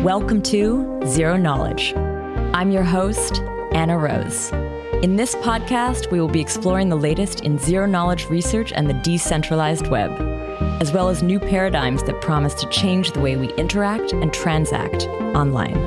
Welcome to Zero Knowledge. I'm your host, Anna Rose. In this podcast, we will be exploring the latest in zero-knowledge research and the decentralized web, as well as new paradigms that promise to change the way we interact and transact online.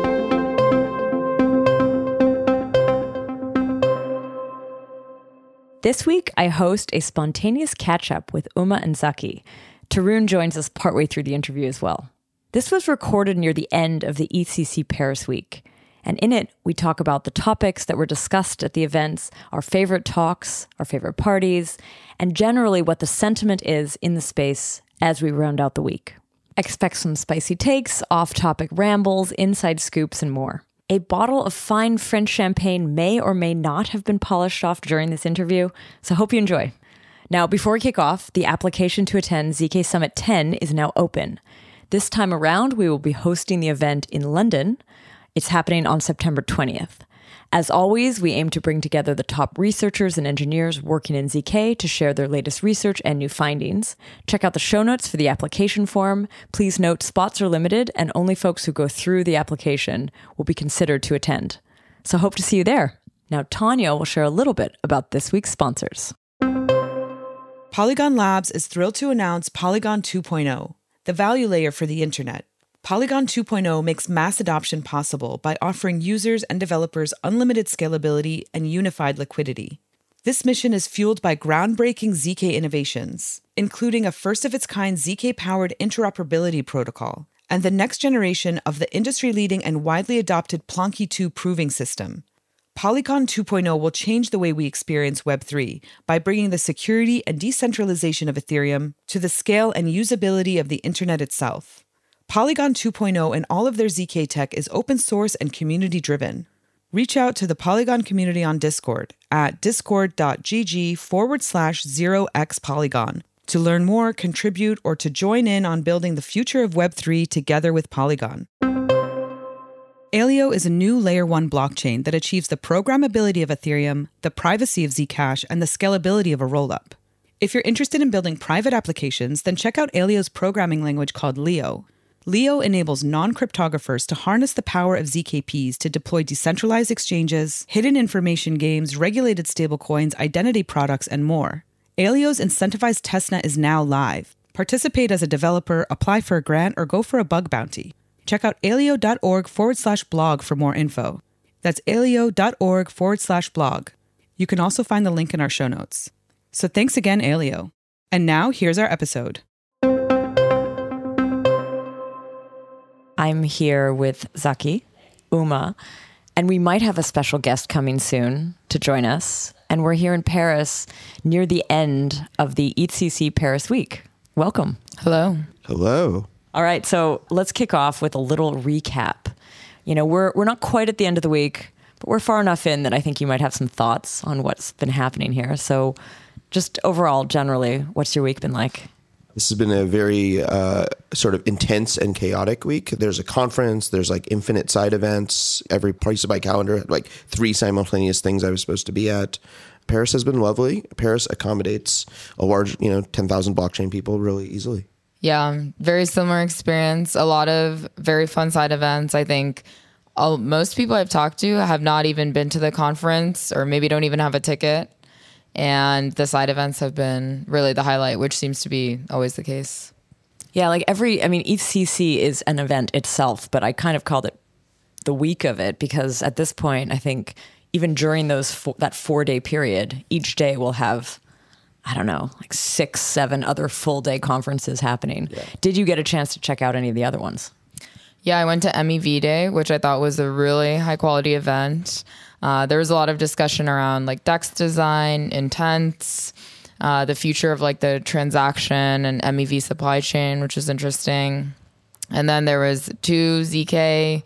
This week, I host a spontaneous catch-up with Uma and Zaki. Tarun joins us partway through the interview as well. This was recorded near the end of the EthCC Paris week, and in it, we talk about the topics that were discussed at the events, our favorite talks, our favorite parties, and generally what the sentiment is in the space as we round out the week. Expect some spicy takes, off-topic rambles, inside scoops, and more. A bottle of fine French champagne may or may not have been polished off during this interview, so hope you enjoy. Now, before we kick off, the application to attend ZK Summit 10 is now open. This time around, we will be hosting the event in London. It's happening on September 20th. As always, we aim to bring together the top researchers and engineers working in ZK to share their latest research and new findings. Check out the show notes for the application form. Please note spots are limited and only folks who go through the application will be considered to attend. So hope to see you there. Now, Tanya will share a little bit about this week's sponsors. Polygon Labs is thrilled to announce Polygon 2.0, the value layer for the internet. Polygon 2.0 makes mass adoption possible by offering users and developers unlimited scalability and unified liquidity. This mission is fueled by groundbreaking ZK innovations, including a first-of-its-kind ZK-powered interoperability protocol and the next generation of the industry-leading and widely adopted Plonky 2 proving system. Polygon 2.0 will change the way we experience Web3 by bringing the security and decentralization of Ethereum to the scale and usability of the internet itself. Polygon 2.0 and all of their ZK tech is open source and community-driven. Reach out to the Polygon community on Discord at discord.gg/0xpolygon to learn more, contribute, or to join in on building the future of Web3 together with Polygon. Aleo is a new Layer 1 blockchain that achieves the programmability of Ethereum, the privacy of Zcash, and the scalability of a rollup. If you're interested in building private applications, then check out Aleo's programming language called Leo. Leo enables non-cryptographers to harness the power of ZKPs to deploy decentralized exchanges, hidden information games, regulated stablecoins, identity products, and more. Aleo's incentivized testnet is now live. Participate as a developer, apply for a grant, or go for a bug bounty. Check out aleo.org/blog for more info. That's aleo.org/blog. You can also find the link in our show notes. So thanks again, Aleo. And now here's our episode. I'm here with Zaki, Uma, and we might have a special guest coming soon to join us. And we're here in Paris near the end of the EthCC Paris week. Welcome. Hello. Hello. All right, so let's kick off with a little recap. You know, we're not quite at the end of the week, but we're far enough in that I think you might have some thoughts on what's been happening here. So just overall, generally, what's your week been like? This has been a very sort of intense and chaotic week. There's a conference, there's like infinite side events. Every piece of my calendar had like 3 simultaneous things I was supposed to be at. Paris has been lovely. Paris accommodates a large, 10,000 blockchain people really easily. Yeah, very similar experience. A lot of very fun side events. I think most people I've talked to have not even been to the conference or maybe don't even have a ticket. And the side events have been really the highlight, which seems to be always the case. Yeah, EthCC is an event itself, but I kind of called it the week of it because at this point, I think even during that 4-day period, each day will have, 6, 7 other full day conferences happening. Yeah. Did you get a chance to check out any of the other ones? Yeah, I went to MEV Day, which I thought was a really high quality event. There was a lot of discussion around DEX design, intents, the future of the transaction and MEV supply chain, which was interesting. And then there was 2 ZK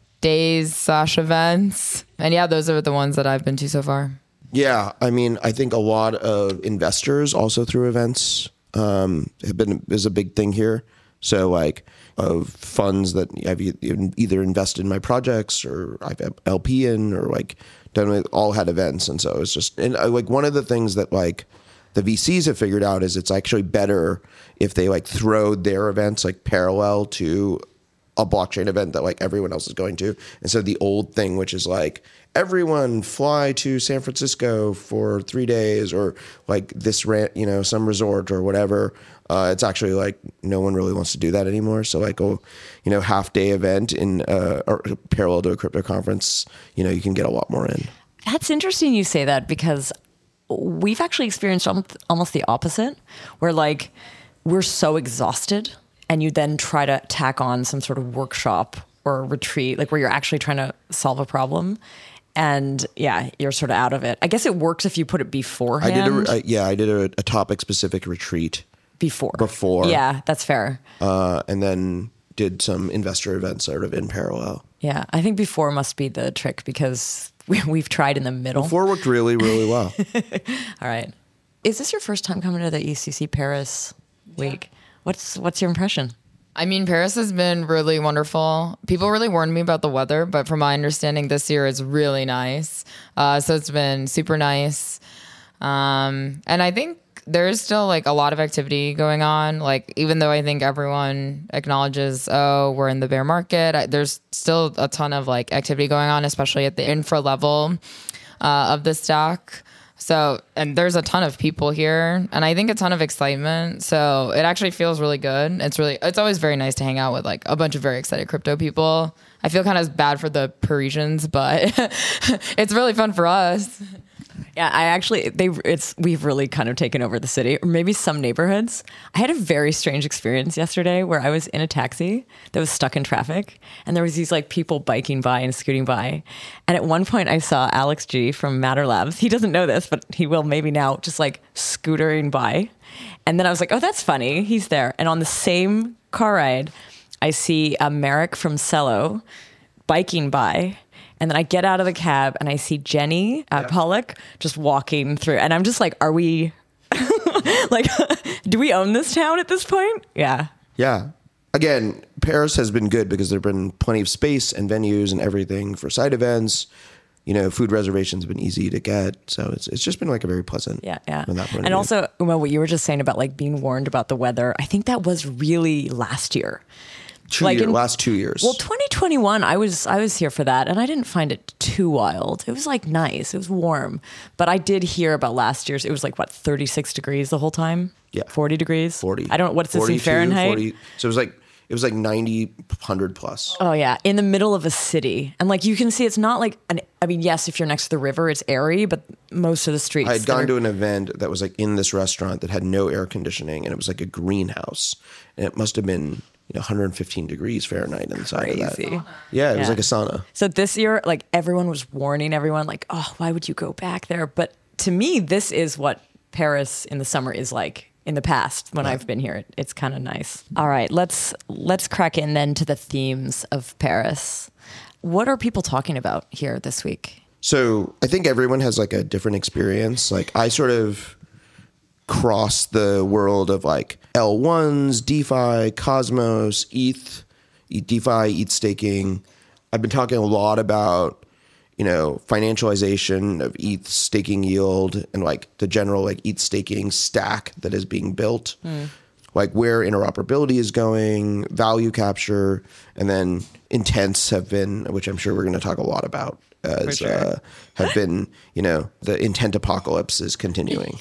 days/events. And yeah, those are the ones that I've been to so far. Yeah, I think a lot of investors also through events is a big thing here. So of funds that I've either invested in my projects or I've LP in or done all had events. And so it's just, and one of the things that the VCs have figured out is it's actually better if they throw their events parallel to a blockchain event that like everyone else is going to. And so the old thing, which is like everyone fly to San Francisco for 3 days or like this some resort or whatever. It's actually like no one really wants to do that anymore. So like half day event in or parallel to a crypto conference, you can get a lot more in. That's interesting you say that, because we've actually experienced almost the opposite, where like we're so exhausted and you then try to tack on some sort of workshop or retreat, like where you're actually trying to solve a problem. And yeah, you're sort of out of it. I guess it works if you put it beforehand. I did a topic specific retreat before. Yeah, that's fair. And then did some investor events sort of in parallel. Yeah, I think before must be the trick, because we've tried in the middle. Before worked really, really well. All right. Is this your first time coming to the ECC Paris week? What's your impression? I mean, Paris has been really wonderful. People really warned me about the weather, but from my understanding, this year is really nice. So it's been super nice. And I think there's still like a lot of activity going on. Like, even though I think everyone acknowledges, we're in the bear market, there's still a ton of like activity going on, especially at the infra level of the stack. So, and there's a ton of people here, and I think a ton of excitement. So it actually feels really good. It's always very nice to hang out with like a bunch of very excited crypto people. I feel kind of bad for the Parisians, but it's really fun for us. Yeah, we've really kind of taken over the city, or maybe some neighborhoods. I had a very strange experience yesterday where I was in a taxi that was stuck in traffic, and there was these like people biking by and scooting by. And at one point I saw Alex G from Matter Labs. He doesn't know this, but he will maybe now, just like scootering by. And then I was like, oh, that's funny. He's there. And on the same car ride, I see Merrick from Cello biking by. And then I get out of the cab and I see Jenny Pollock just walking through. And I'm just like, are we like, do we own this town at this point? Yeah. Yeah. Again, Paris has been good because there have been plenty of space and venues and everything for side events. Food reservations have been easy to get. So it's just been like a very pleasant. Yeah. And also, Uma, what you were just saying about like being warned about the weather, I think that was really last year. Last 2 years. Well, 2021, I was here for that, and I didn't find it too wild. It was like nice. It was warm. But I did hear about last year's. It was like, 36 degrees the whole time? Yeah. 40 degrees? 40. I don't know. What's this in Fahrenheit? 40. So it was like 90, 100 plus. Oh, yeah. In the middle of a city. And like you can see, it's not like, yes, if you're next to the river, it's airy, but most of the streets. I had gone to an event that was like in this restaurant that had no air conditioning, and it was like a greenhouse. And it must have been 115 degrees Fahrenheit inside of that. Yeah, it was like a sauna. So this year, like everyone was warning everyone, like, oh, why would you go back there? But to me, this is what Paris in the summer is like in the past when I've been here. It's kind of nice. All right, let's crack in then to the themes of Paris. What are people talking about here this week? So I think everyone has like a different experience. Like I sort of cross the world of like L1s, DeFi, Cosmos, ETH, DeFi, ETH staking. I've been talking a lot about, financialization of ETH staking yield and like the general like ETH staking stack that is being built, like where interoperability is going, value capture, and then intents have been, which I'm sure we're going to talk a lot about, as have been, the intent apocalypse is continuing.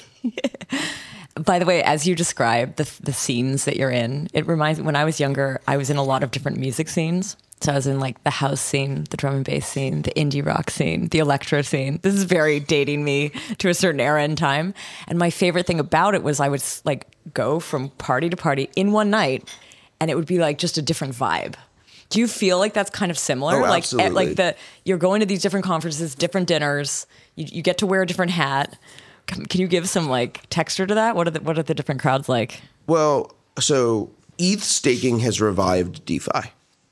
By the way, as you describe the scenes that you're in, it reminds me, when I was younger, I was in a lot of different music scenes. So I was in like the house scene, the drum and bass scene, the indie rock scene, the electro scene. This is very dating me to a certain era in time. And my favorite thing about it was I would like go from party to party in one night, and it would be like just a different vibe. Do you feel like that's kind of similar? Oh, absolutely. You're going to these different conferences, different dinners. You get to wear a different hat. Can you give some like texture to that? What are the different crowds like? Well, so ETH staking has revived DeFi,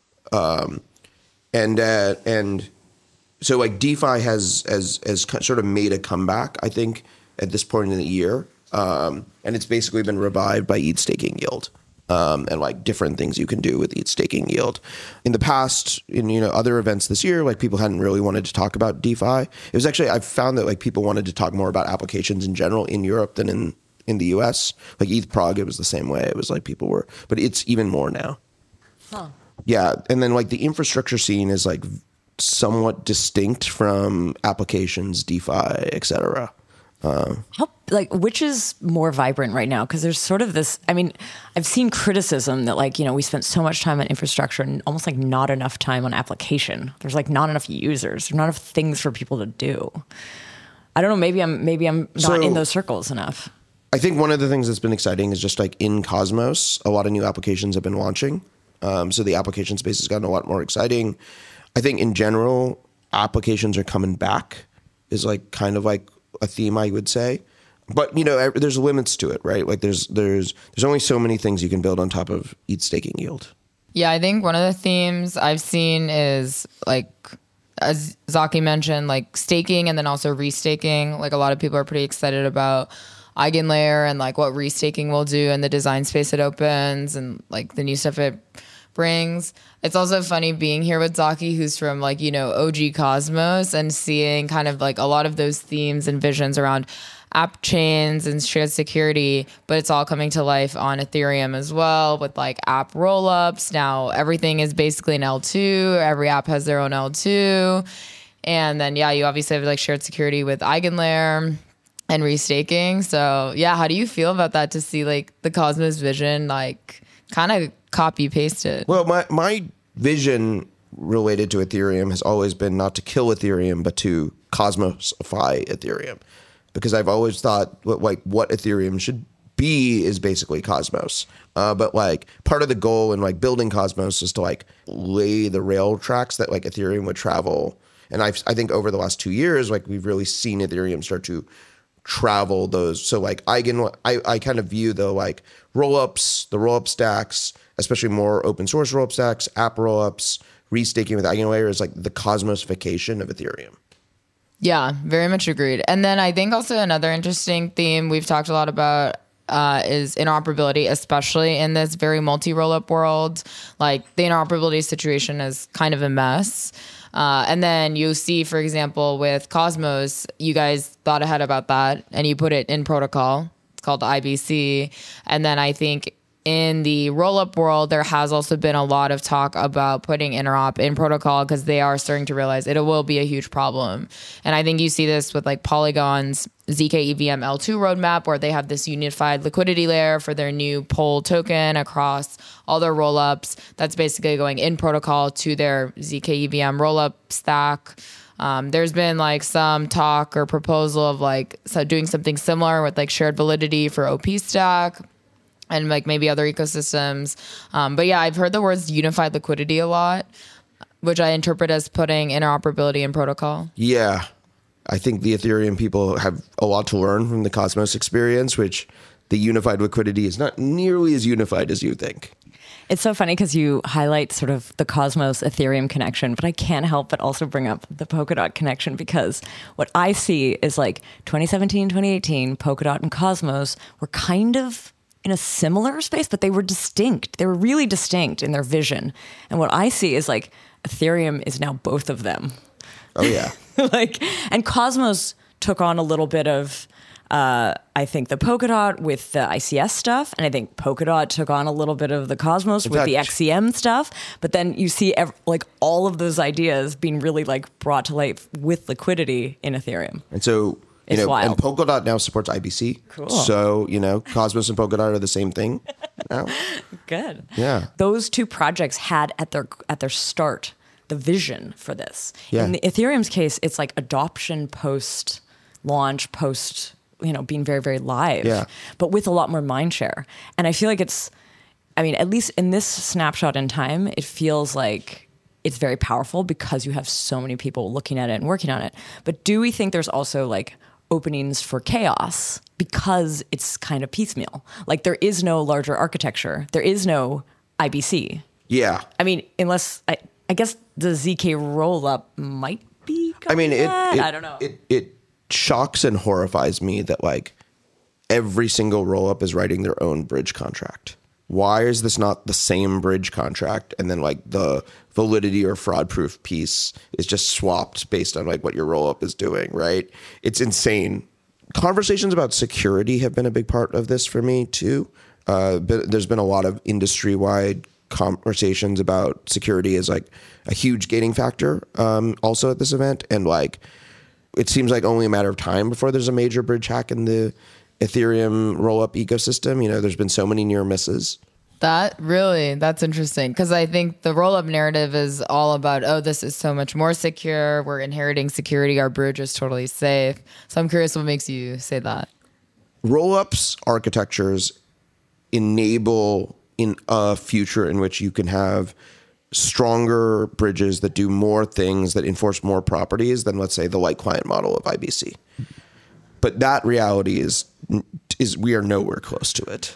and so like DeFi has sort of made a comeback, I think, at this point in the year, and it's basically been revived by ETH staking yield. And like different things you can do with ETH staking yield. In the past, in other events this year, like people hadn't really wanted to talk about DeFi. It was actually, I've found that like people wanted to talk more about applications in general in Europe than in the US. Like ETH Prague, it was the same way. It was like people were, but it's even more now. Huh. Yeah. And then like the infrastructure scene is like somewhat distinct from applications, DeFi, et cetera. Which is more vibrant right now? Because there's sort of this, I mean, I've seen criticism that like, we spent so much time on infrastructure and almost like not enough time on application. There's like not enough users, there's not enough things for people to do. I don't know, maybe I'm not in those circles enough. I think one of the things that's been exciting is just like in Cosmos, a lot of new applications have been launching. So the application space has gotten a lot more exciting. I think in general, applications are coming back is like kind of like a theme, I would say. But, there's limits to it, right? Like there's only so many things you can build on top of ETH staking yield. Yeah, I think one of the themes I've seen is like, as Zaki mentioned, like staking and then also restaking. Like a lot of people are pretty excited about EigenLayer and like what restaking will do and the design space it opens and like the new stuff it brings. It's also funny being here with Zaki, who's from like, OG Cosmos, and seeing kind of like a lot of those themes and visions around app chains and shared security, but it's all coming to life on Ethereum as well with like app rollups. Now everything is basically an L2. Every app has their own L2. And then, you obviously have like shared security with EigenLayer and restaking. So how do you feel about that, to see like the Cosmos vision, like kind of copy paste it? Well, my vision related to Ethereum has always been not to kill Ethereum, but to Cosmosify Ethereum. Because I've always thought what Ethereum should be is basically Cosmos. But like part of the goal in like building Cosmos is to like lay the rail tracks that like Ethereum would travel. And I think over the last 2 years, like we've really seen Ethereum start to travel those. So like I kind of view the like rollups, the rollup stacks, especially more open source rollup stacks, app rollups, restaking with EigenLayer is like the Cosmosification of Ethereum. Yeah, very much agreed. And then I think also another interesting theme we've talked a lot about is interoperability, especially in this very multi-rollup world. Like the interoperability situation is kind of a mess. And then you see, for example, with Cosmos, you guys thought ahead about that and you put it in protocol. It's called IBC. And then I think in the rollup world, there has also been a lot of talk about putting interop in protocol because they are starting to realize it will be a huge problem. And I think you see this with like Polygon's ZK EVM L2 roadmap, where they have this unified liquidity layer for their new POL token across all their rollups. That's basically going in protocol to their ZK EVM rollup stack. There's been like some talk or proposal of like doing something similar with like shared validity for OP stack and like maybe other ecosystems. But I've heard the words unified liquidity a lot, which I interpret as putting interoperability in protocol. Yeah. I think the Ethereum people have a lot to learn from the Cosmos experience, which the unified liquidity is not nearly as unified as you think. It's so funny because you highlight sort of the Cosmos Ethereum connection, but I can't help but also bring up the Polkadot connection, because what I see is like 2017, 2018, Polkadot and Cosmos were kind of in a similar space, but they were distinct. They were really distinct in their vision. And what I see is like Ethereum is now both of them. Oh yeah. And Cosmos took on a little bit of, I think, the Polkadot with the ICS stuff. And I think Polkadot took on a little bit of the Cosmos with the XCM stuff. But then you see like all of those ideas being really like brought to life with liquidity in Ethereum. And so, and Polkadot now supports IBC. Cool. So, Cosmos and Polkadot are the same thing now. Good. Yeah. Those two projects had at their start the vision for this. Yeah. In the Ethereum's case, it's like adoption post launch, post, being very, very live, but with a lot more mind share. And I feel like at least in this snapshot in time, it feels like it's very powerful because you have so many people looking at it and working on it. But do we think there's also like openings for chaos because it's kind of piecemeal? Like there is no larger architecture. There is no IBC. Yeah. Unless I guess the ZK rollup might be. I don't know. It shocks and horrifies me that like every single rollup is writing their own bridge contract. Why is this not the same bridge contract? And then like the validity or fraud proof piece is just swapped based on like what your rollup is doing, right? It's insane. Conversations about security have been a big part of this for me too. But there's been a lot of industry-wide conversations about security as like a huge gating factor also at this event. And like, it seems like only a matter of time before there's a major bridge hack in the Ethereum rollup ecosystem. You know, there's been so many near misses. That's interesting. Because I think the rollup narrative is all about, oh, this is so much more secure. We're inheriting security. Our bridge is totally safe. So I'm curious what makes you say that. Rollups architectures enable in a future in which you can have stronger bridges that do more things, that enforce more properties than, let's say, the light client model of IBC. But that reality is we are nowhere close to it.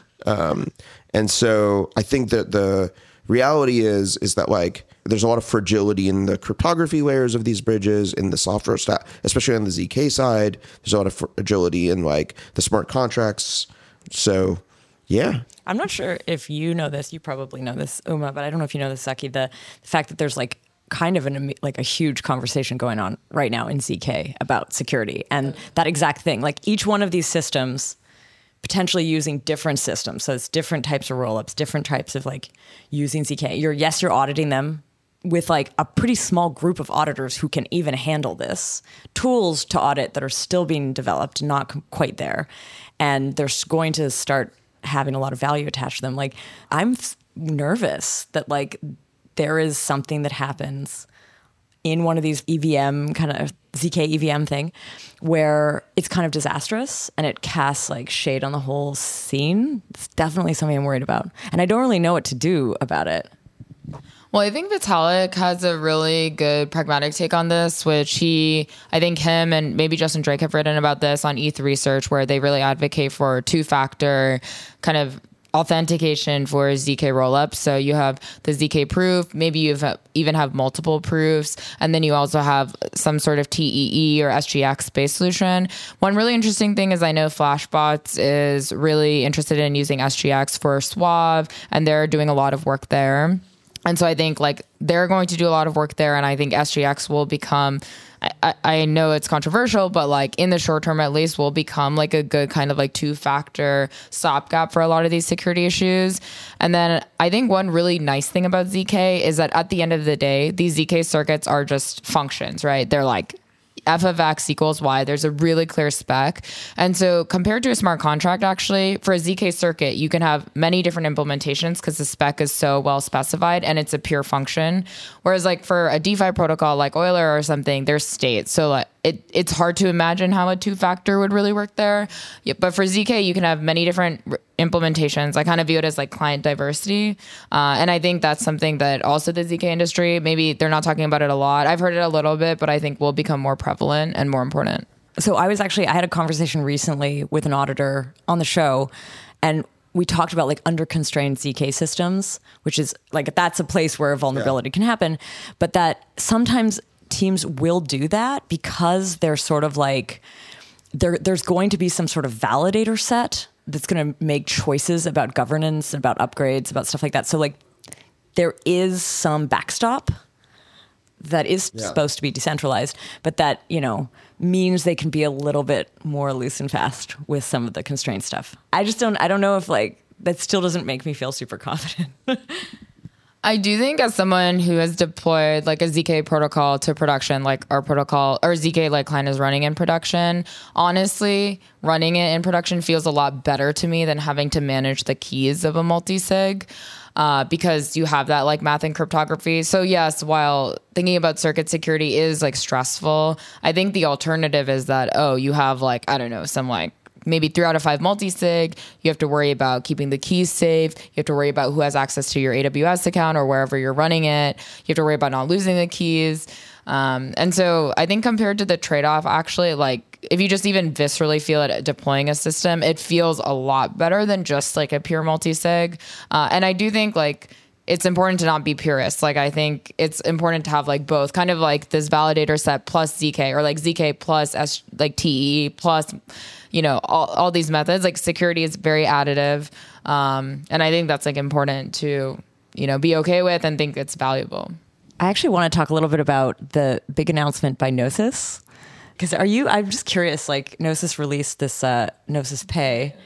And so I think that the reality is that like there's a lot of fragility in the cryptography layers of these bridges, in the software stack, especially on the ZK side. There's a lot of fragility in like the smart contracts. So yeah. I'm not sure if you know this. You probably know this, Uma, but I don't know if you know this, Saki. The fact that there's like kind of a huge conversation going on right now in ZK about security and that exact thing. Like each one of these systems potentially using different systems. So it's different types of rollups, different types of like using ZK. You're auditing them with like a pretty small group of auditors who can even handle this. Tools to audit that are still being developed, not quite there. And they're going to start having a lot of value attached to them. Like I'm nervous that like there is something that happens in one of these EVM kind of ZK EVM thing where it's kind of disastrous and it casts like shade on the whole scene. It's definitely something I'm worried about. And I don't really know what to do about it. Well, I think Vitalik has a really good pragmatic take on this, which I think him and maybe Justin Drake have written about this on ETH Research, where they really advocate for two-factor kind of authentication for ZK rollups. So you have the ZK proof, maybe you even have multiple proofs, and then you also have some sort of TEE or SGX-based solution. One really interesting thing is I know Flashbots is really interested in using SGX for Suave, and they're doing a lot of work there. And so I think like they're going to do a lot of work there. And I think SGX will become, I know it's controversial, but like in the short term, at least will become like a good kind of like two-factor stopgap for a lot of these security issues. And then I think one really nice thing about ZK is that at the end of the day, these ZK circuits are just functions, right? They're like f of x equals y. There's a really clear spec. And so compared to a smart contract, actually, for a ZK circuit, you can have many different implementations because the spec is so well specified and it's a pure function. Whereas like for a DeFi protocol like Euler or something, there's states. So like it's hard to imagine how a two-factor would really work there. Yeah, but for ZK, you can have many different implementations. I kind of view it as like client diversity. And I think that's something that also the ZK industry, maybe they're not talking about it a lot. I've heard it a little bit, but I think will become more prevalent and more important. So I had a conversation recently with an auditor on the show, and we talked about like under constrained ZK systems, which is like, that's a place where vulnerability can happen, but that sometimes teams will do that because they're sort of like, there's going to be some sort of validator set that's going to make choices about governance, about upgrades, about stuff like that. So like there is some backstop that is supposed to be decentralized, but that, you know, means they can be a little bit more loose and fast with some of the constraint stuff. I don't know if like, that still doesn't make me feel super confident. I do think as someone who has deployed like a ZK protocol to production, like our protocol or ZK like client is running in production, honestly, running it in production feels a lot better to me than having to manage the keys of a multi-sig. Because you have that like math and cryptography. So yes, while thinking about circuit security is like stressful, I think the alternative is that, you have like, I don't know, some like maybe 3 out of 5 multi-sig. You have to worry about keeping the keys safe. You have to worry about who has access to your AWS account or wherever you're running it. You have to worry about not losing the keys. And so I think compared to the trade-off, actually, like if you just even viscerally feel it deploying a system, it feels a lot better than just like a pure multi-sig. And I do think like it's important to not be purist. Like I think it's important to have like both, kind of like this validator set plus ZK, or like ZK plus like TE plus, you know, all these methods. Like security is very additive. And I think that's like important to, you know, be okay with and think it's valuable. I actually want to talk a little bit about the big announcement by Gnosis. Because I'm just curious, like Gnosis released this Gnosis Pay,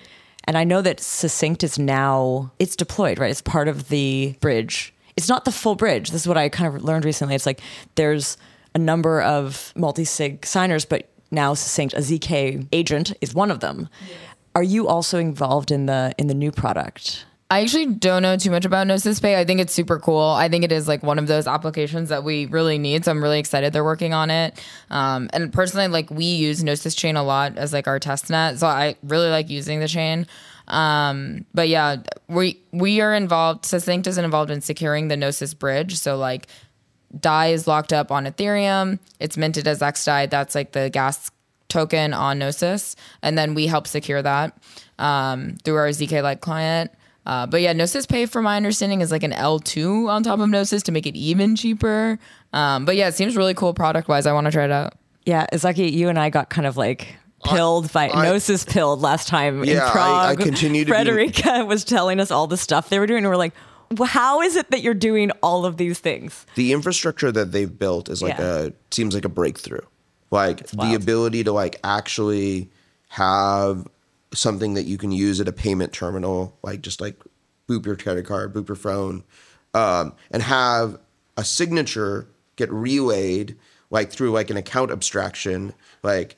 And I know that Succinct is now, it's deployed, right? It's part of the bridge. It's not the full bridge. This is what I kind of learned recently. It's like there's a number of multi-sig signers, but now Succinct, a ZK agent, is one of them. Yeah. Are you also involved in the new product? I actually don't know too much about Gnosis Pay. I think it's super cool. I think it is like one of those applications that we really need. So I'm really excited they're working on it. And personally, like we use Gnosis Chain a lot as like our test net. So I really like using the chain. But yeah, we are involved. Succinct is involved in securing the Gnosis bridge. So like DAI is locked up on Ethereum. It's minted as XDAI. That's like the gas token on Gnosis. And then we help secure that through our ZK-like client. But yeah, Gnosis Pay, from my understanding, is like an L2 on top of Gnosis to make it even cheaper. But yeah, it seems really cool product-wise. I want to try it out. Yeah, Zaki, you and I got kind of like pilled Gnosis pilled last time in Prague. I continue to Frederica was telling us all the stuff they were doing, and we're like, well, how is it that you're doing all of these things? The infrastructure that they've built is like seems like a breakthrough. Like the ability to like actually have something that you can use at a payment terminal, like just like boop your credit card, boop your phone, and have a signature get relayed like through like an account abstraction, like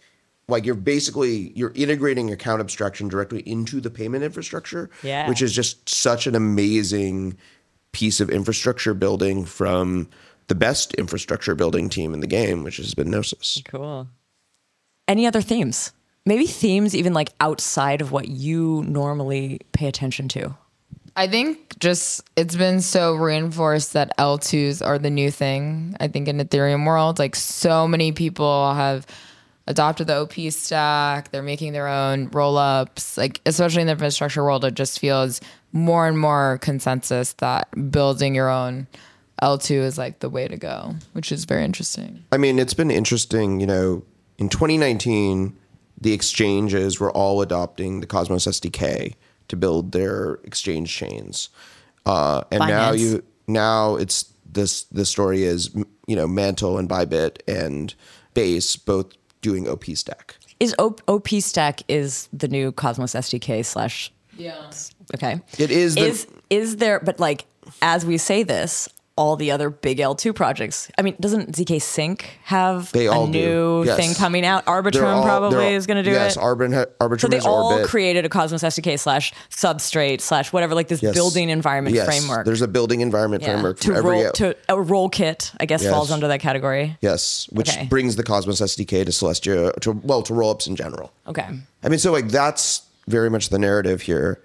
you're integrating account abstraction directly into the payment infrastructure, which is just such an amazing piece of infrastructure building from the best infrastructure building team in the game, which has been Gnosis. Cool. Any other themes? Maybe themes even like outside of what you normally pay attention to? I think just it's been so reinforced that L2s are the new thing. I think in Ethereum world, like so many people have adopted the OP stack. They're making their own roll-ups. Like especially in the infrastructure world, it just feels more and more consensus that building your own L2 is like the way to go, which is very interesting. I mean, it's been interesting, you know, in 2019, the exchanges were all adopting the Cosmos SDK to build their exchange chains, and Binance. now it's this. The story is, you know, Mantle and Bybit and Base both doing OP Stack. Is OP Stack is the new Cosmos SDK / Yeah. Okay. It is. Is there? But like as we say this, all the other big L2 projects. I mean, doesn't ZK Sync have a new thing coming out? Arbitrum probably is going to do it. Yes, Arbitrum. So they is all Orbit. created a Cosmos SDK / Substrate / whatever, like this building environment framework. There's a building environment framework for to a roll kit, I guess, falls under that category. Yes, which brings the Cosmos SDK to Celestia to rollups in general. Okay. I mean, so like that's very much the narrative here,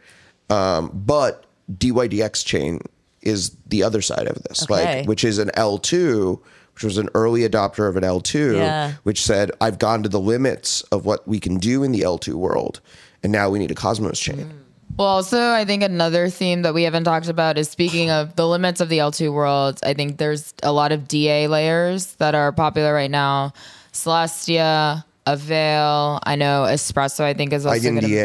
but DYDX chain is the other side of this, which is an L2, which was an early adopter of an L2, which said, I've gone to the limits of what we can do in the L2 world, and now we need a Cosmos chain. Well, also, I think another theme that we haven't talked about is, speaking of the limits of the L2 world, I think there's a lot of DA layers that are popular right now. Celestia, Avail, I know Espresso, I think is also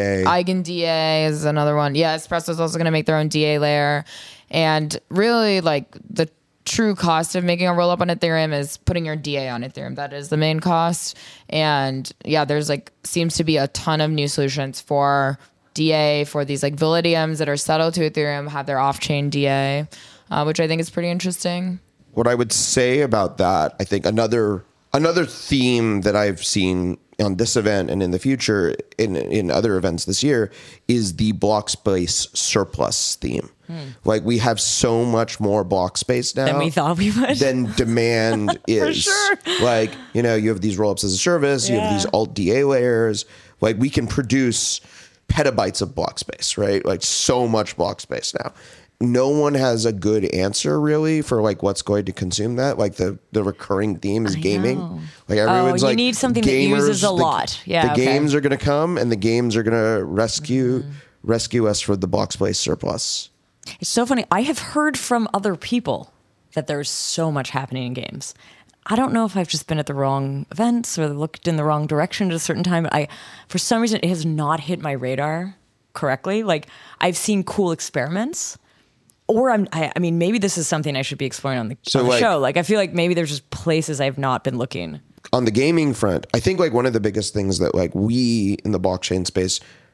EigenDA is another one. Yeah, Espresso is also going to make their own DA layer. And really, like, the true cost of making a rollup on Ethereum is putting your DA on Ethereum. That is the main cost. And yeah, there's like seems to be a ton of new solutions for DA, for these like Validiums that are settled to Ethereum, have their off-chain DA, which I think is pretty interesting. What I would say about that, I think another theme that I've seen on this event and in the future in other events this year is the block space surplus theme. Like we have so much more block space now than we thought we would. Than demand is. For sure. Like, you know, you have these rollups as a service, you have these alt DA layers. Like we can produce petabytes of block space, right? Like so much block space now. No one has a good answer really for like what's going to consume that. Like the recurring theme is gaming. Like everyone's you like, need something that uses a lot. Yeah, the games are going to come and the games are going to rescue us for the block space surplus. It's so funny. I have heard from other people that there's so much happening in games. I don't know if I've just been at the wrong events or looked in the wrong direction at a certain time. For some reason, it has not hit my radar correctly. Like I've seen cool experiments. Or I mean, maybe this is something I should be exploring on the show. Like, I feel like maybe there's just places I've not been looking. On the gaming front, I think like one of the biggest things that like we in the blockchain space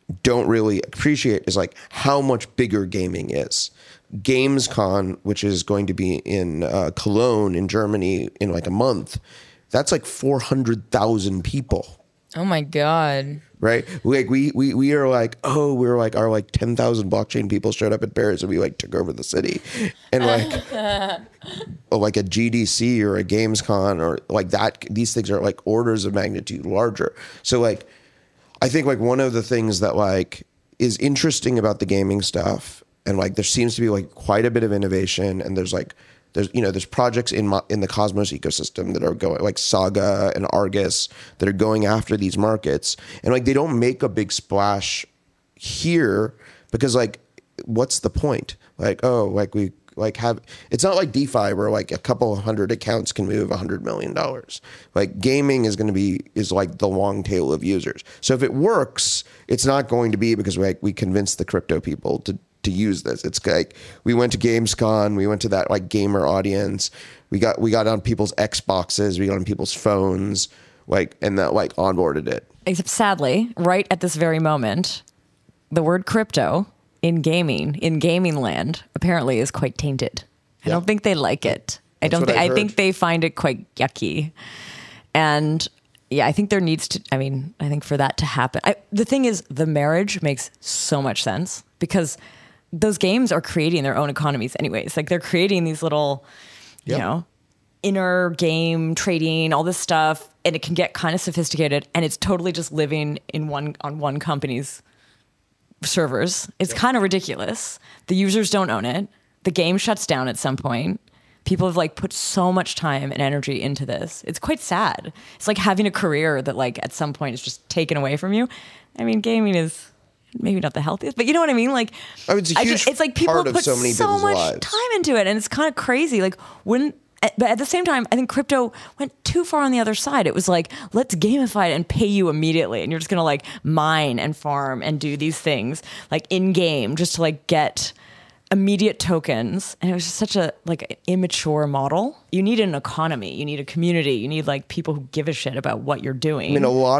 don't really appreciate is like how much bigger gaming is. Gamescom, which is going to be in Cologne in Germany in like a month, that's like 400,000 people. Oh my God. Right? Like we are like, oh, we're like, our like 10,000 blockchain people showed up in Paris and we like took over the city. And like, like a GDC or a Gamescom or like that, these things are like orders of magnitude larger. So like, I think like one of the things that like is interesting about the gaming stuff, and like there seems to be like quite a bit of innovation, and there's projects in the Cosmos ecosystem that are going, like Saga and Argus, that are going after these markets, and like they don't make a big splash here because like what's the point? Like, oh, like we like have, it's not like DeFi where like a couple hundred accounts can move $100 million. Like gaming is like the long tail of users. So if it works, it's not going to be because we convinced the crypto people to use this. It's like we went to Gamescom, we went to that like gamer audience, we got on people's Xboxes, we got on people's phones, like, and that like onboarded it. Except sadly, right at this very moment, the word crypto in gaming land apparently is quite tainted. I don't think they like it. I think they find it quite yucky. And yeah, I think there needs to, I think for that to happen, the thing is, the marriage makes so much sense because those games are creating their own economies anyways. Like they're creating these little, you know, inner game trading, all this stuff, and it can get kind of sophisticated, and it's totally just living on one company's servers. It's kind of ridiculous. The users don't own it. The game shuts down at some point. People have like put so much time and energy into this. It's quite sad. It's like having a career that like at some point is just taken away from you. I mean, gaming is maybe not the healthiest, but you know what I mean? Like, it's a huge it's like people part put of so many people's much lives. time into it, and it's kind of crazy. Like but at the same time, I think crypto went too far on the other side. It was like, let's gamify it and pay you immediately. And you're just going to like mine and farm and do these things like in game just to like get immediate tokens. And it was just such a like immature model. You need an economy. You need a community. You need like people who give a shit about what you're doing. I mean, a lot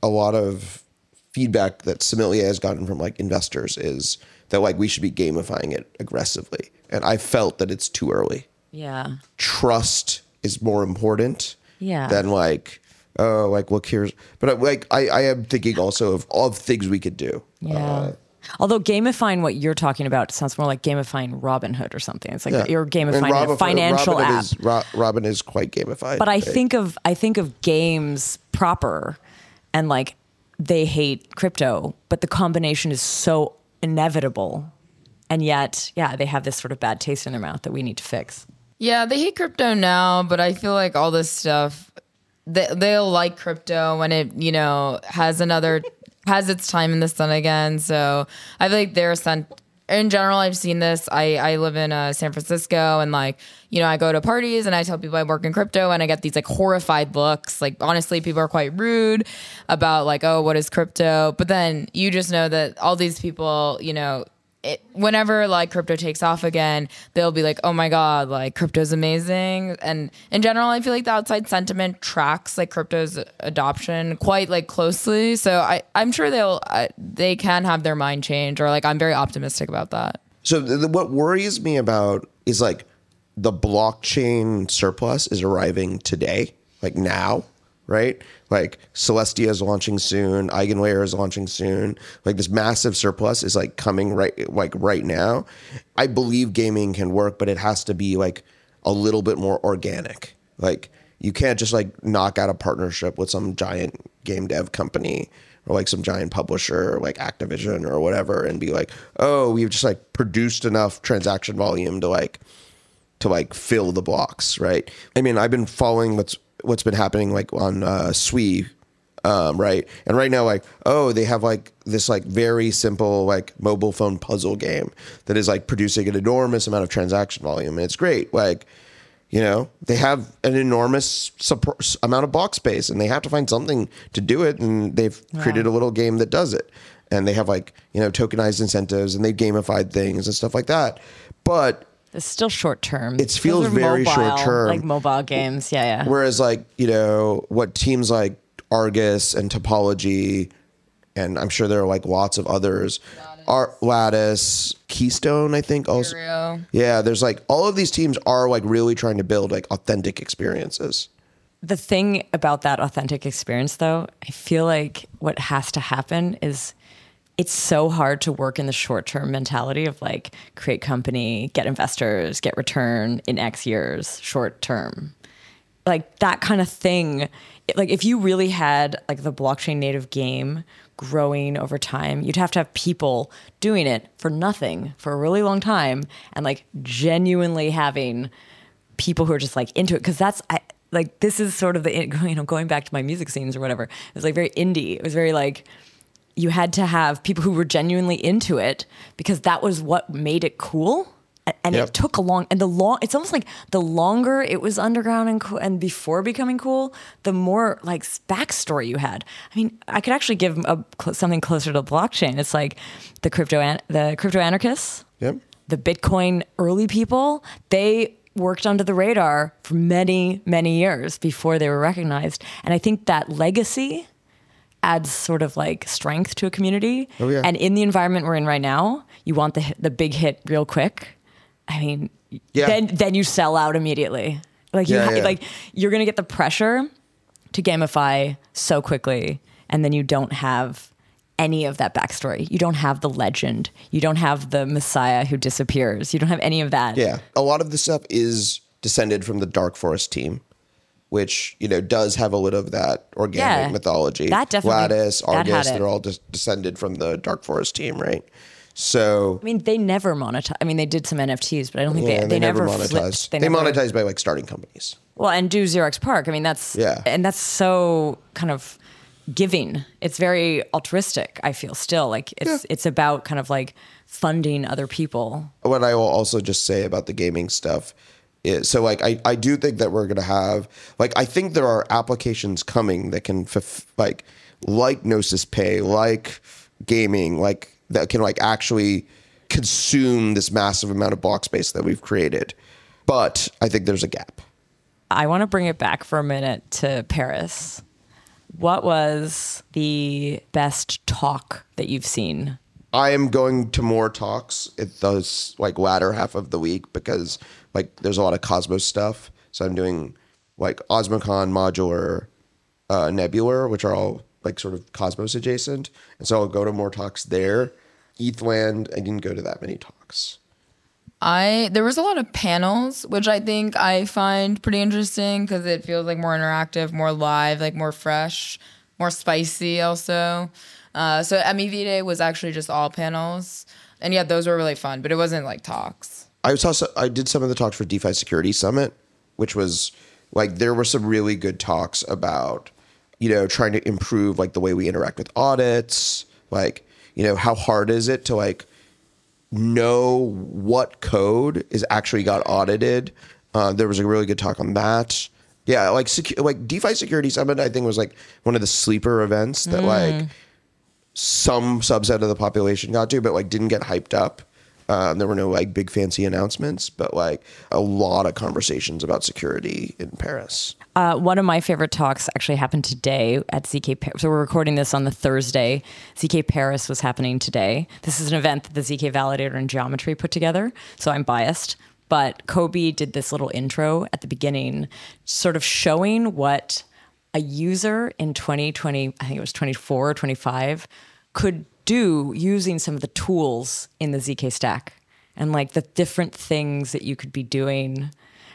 of feedback that Similia has gotten from like investors is that like we should be gamifying it aggressively. And I felt that it's too early. Yeah. Trust is more important than like, oh, like, look, here's, but like, I am thinking also of things we could do. Yeah. Although gamifying what you're talking about sounds more like gamifying Robinhood or something. It's like you're gamifying a financial app. Robin is quite gamified. But I think of games proper, and like they hate crypto, but the combination is so inevitable. And yet, they have this sort of bad taste in their mouth that we need to fix. Yeah, they hate crypto now, but I feel like all this stuff, they'll like crypto when it, you know, has its time in the sun again. So I feel like in general, I've seen this. I live in San Francisco, and like, you know, I go to parties and I tell people I work in crypto, and I get these like horrified looks. Like, honestly, people are quite rude about like, oh, what is crypto? But then you just know that all these people, you know, whenever like crypto takes off again, they'll be like, oh my God, like crypto's amazing. And in general, I feel like the outside sentiment tracks like crypto's adoption quite like closely. So I'm sure they can have their mind change, or like I'm very optimistic about that. So what worries me about is like the blockchain surplus is arriving today, like now, right? Like Celestia is launching soon, Eigenlayer is launching soon. Like this massive surplus is like coming right now. I believe gaming can work, but it has to be like a little bit more organic. Like you can't just like knock out a partnership with some giant game dev company or like some giant publisher like Activision or whatever and be like, oh, we've just like produced enough transaction volume to fill the blocks, right? I mean, I've been following what's been happening like on Sui, right? And right now, like, oh, they have like this like very simple like mobile phone puzzle game that is like producing an enormous amount of transaction volume, and it's great. Like, you know, they have an enormous amount of block space, and they have to find something to do it, and they've created a little game that does it, and they have like, you know, tokenized incentives, and they've gamified things and stuff like that, but it's still short term. It feels very short term. Like mobile games. Yeah. Whereas like, you know, what teams like Argus and Topology and I'm sure there are like lots of others. Lattice, Keystone, I think also. Stereo. Yeah, there's like all of these teams are like really trying to build like authentic experiences. The thing about that authentic experience, though, I feel like what has to happen is it's so hard to work in the short-term mentality of like create company, get investors, get return in X years, short term. Like that kind of thing. Like if you really had like the blockchain native game growing over time, you'd have to have people doing it for nothing for a really long time and like genuinely having people who are just like into it. Cause like this is sort of the, going back to my music scenes or whatever. It was like very indie. It was very like, you had to have people who were genuinely into it because that was what made it cool. And Yep. it took it's almost like the longer it was underground and before becoming cool, the more like backstory you had. I mean, I could actually give something closer to blockchain. It's like the crypto anarchists, Yep. the Bitcoin early people, they worked under the radar for many, many years before they were recognized. And I think that legacy adds sort of like strength to a community. Oh, yeah. And in the environment we're in right now, you want the big hit real quick. I mean, Yeah. then you sell out immediately. Like like you're going to get the pressure to gamify so quickly, and then you don't have any of that backstory. You don't have the legend. You don't have the messiah who disappears. You don't have any of that. Yeah. A lot of the stuff is descended from the Dark Forest team, which, does have a little of that organic mythology. That definitely- Lattice, that had Argus, it. they're all descended from the Dark Forest team, right? So I mean, they never monetize. I mean, they did some NFTs, but I don't think they never monetized. flipped. They monetize by like starting companies. Well, and do Xerox Park. I mean, that's so kind of giving. It's very altruistic. I feel still like it's about kind of like funding other people. What I will also just say about the gaming stuff is, so like I do think that we're going to have, like, I think there are applications coming that can like Gnosis Pay, like gaming, like that can like actually consume this massive amount of block space that we've created. But I think there's a gap. I want to bring it back for a minute to Paris. What was the best talk that you've seen? I am going to more talks at those like latter half of the week because like there's a lot of Cosmos stuff. So I'm doing like Osmocon, Modular, Nebular, which are all like sort of Cosmos adjacent. And so I'll go to more talks there. ETHLand, I didn't go to that many talks. There was a lot of panels, which I think I find pretty interesting because it feels like more interactive, more live, like more fresh, more spicy also. So MEV Day was actually just all panels. And yeah, those were really fun, but it wasn't like talks. I did some of the talks for DeFi Security Summit, which was like, there were some really good talks about, trying to improve like the way we interact with audits, like, how hard is it to like know what code is actually got audited. There was a really good talk on that. Yeah, like DeFi Security Summit, I think was like one of the sleeper events that like some subset of the population got to, but like didn't get hyped up. There were no like big fancy announcements, but like a lot of conversations about security in Paris. One of my favorite talks actually happened today at ZK Paris. So we're recording this on the Thursday. ZK Paris was happening today. This is an event that the ZK Validator and Geometry put together. So I'm biased. But Kobe did this little intro at the beginning, sort of showing what a user in 2020, I think it was 24 or 25, could do using some of the tools in the ZK stack and like the different things that you could be doing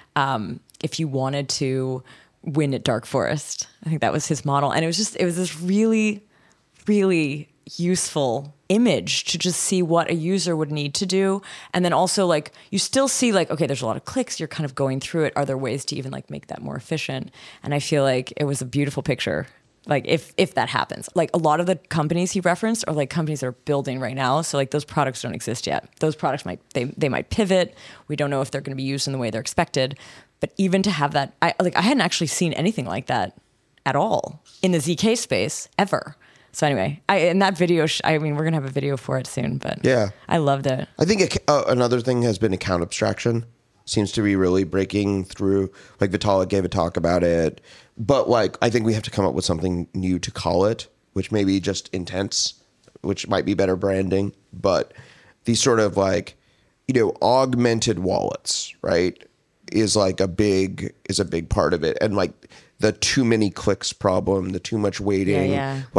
if you wanted to win at Dark Forest. I think that was his model. And it was this really, really useful image to just see what a user would need to do. And then also like, you still see like, okay, there's a lot of clicks. You're kind of going through it. Are there ways to even like make that more efficient? And I feel like it was a beautiful picture. Like if that happens, like a lot of the companies he referenced are like companies that are building right now. So like those products don't exist yet. Those products they might pivot. We don't know if they're going to be used in the way they're expected. But even to have that, I hadn't actually seen anything like that at all in the ZK space ever. So anyway, in that video, we're going to have a video for it soon, but yeah, I loved it. I think another thing has been account abstraction. Seems to be really breaking through. Like Vitalik gave a talk about it, but like I think we have to come up with something new to call it. which may be just intense, which might be better branding, but these sort of like, augmented wallets, right, is a big part of it. And like the too many clicks problem, the too much waiting,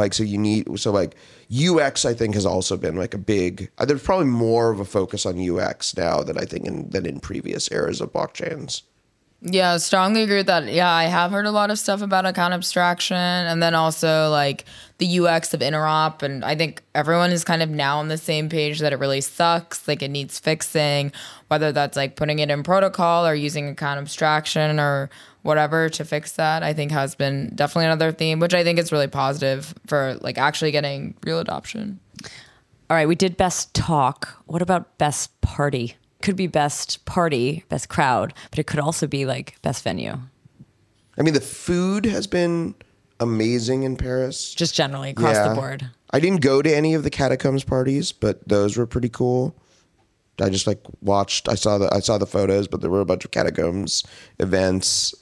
UX I think has also been like a big, there's probably more of a focus on UX now than I think than in previous eras of blockchains. Yeah, strongly agree with that. Yeah, I have heard a lot of stuff about account abstraction and then also like the UX of interop. And I think everyone is kind of now on the same page that it really sucks. Like it needs fixing, whether that's like putting it in protocol or using account abstraction or whatever to fix that, I think has been definitely another theme, which I think is really positive for like actually getting real adoption. All right, we did best talk. What about best party? Could be best party, best crowd, but it could also be like best venue. I mean, the food has been amazing in Paris. Just generally across the board. I didn't go to any of the catacombs parties, but those were pretty cool. I just watched. I saw the photos, but there were a bunch of catacombs events.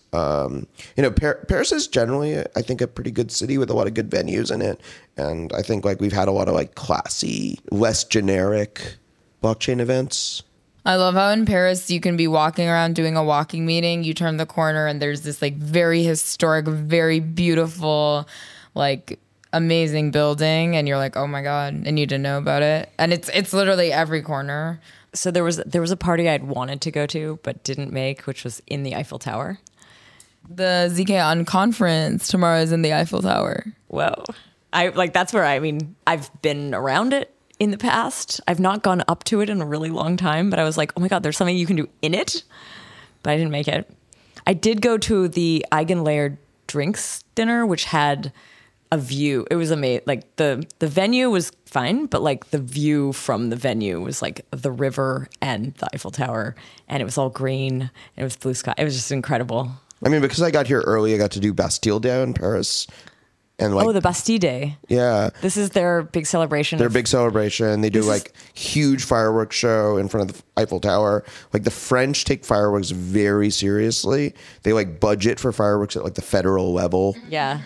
Paris is generally, I think, a pretty good city with a lot of good venues in it, and I think we've had a lot of classy, less generic blockchain events. I love how in Paris you can be walking around doing a walking meeting, you turn the corner and there's this very historic, very beautiful, amazing building, and you're like, oh my God, I need to know about it. And it's literally every corner. So there was a party I'd wanted to go to but didn't make, which was in the Eiffel Tower. The ZK conference tomorrow is in the Eiffel Tower. Whoa. That's where I've been around it in the past. I've not gone up to it in a really long time, but I was like, oh my God, there's something you can do in it. But I didn't make it. I did go to the Eigenlayer drinks dinner, which had a view. It was amazing. The venue was fine, but the view from the venue was the river and the Eiffel Tower, and it was all green, and it was blue sky. It was just incredible. I mean, because I got here early, I got to do Bastille Day in Paris. And the Bastille Day. Yeah. This is their big celebration. Big celebration. They do huge fireworks show in front of the Eiffel Tower. The French take fireworks very seriously. They budget for fireworks at the federal level. Yeah.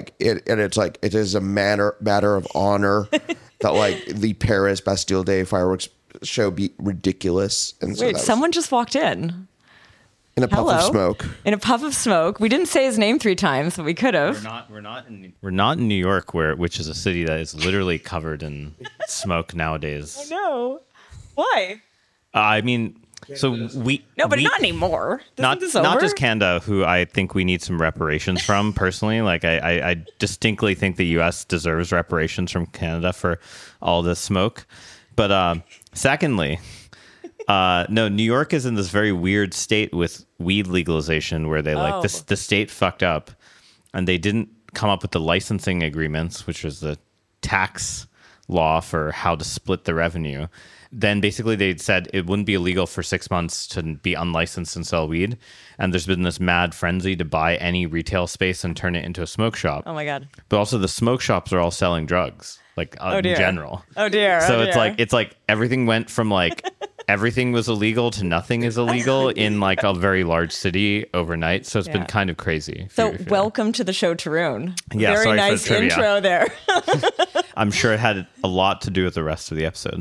It is a matter of honor that the Paris Bastille Day fireworks show be ridiculous. And so wait, someone just walked in. In a puff of smoke. In a puff of smoke. We didn't say his name 3 times, but we could have. We're not in New York, which is a city that is literally covered in smoke nowadays. I know. Why? I mean, so we but not anymore. Not just Canada, who I think we need some reparations from personally. I distinctly think the U.S. deserves reparations from Canada for all this smoke. But secondly. No, New York is in this very weird state with weed legalization where they the state fucked up and they didn't come up with the licensing agreements, which was the tax law for how to split the revenue. Then basically they said it wouldn't be illegal for 6 months to be unlicensed and sell weed. And there's been this mad frenzy to buy any retail space and turn it into a smoke shop. Oh my God. But also the smoke shops are all selling drugs, in general. Oh dear. So it's everything went from everything was illegal to nothing is illegal in a very large city overnight. So it's been kind of crazy. So welcome to the show, Tarun. Yeah, very nice intro there. I'm sure it had a lot to do with the rest of the episode.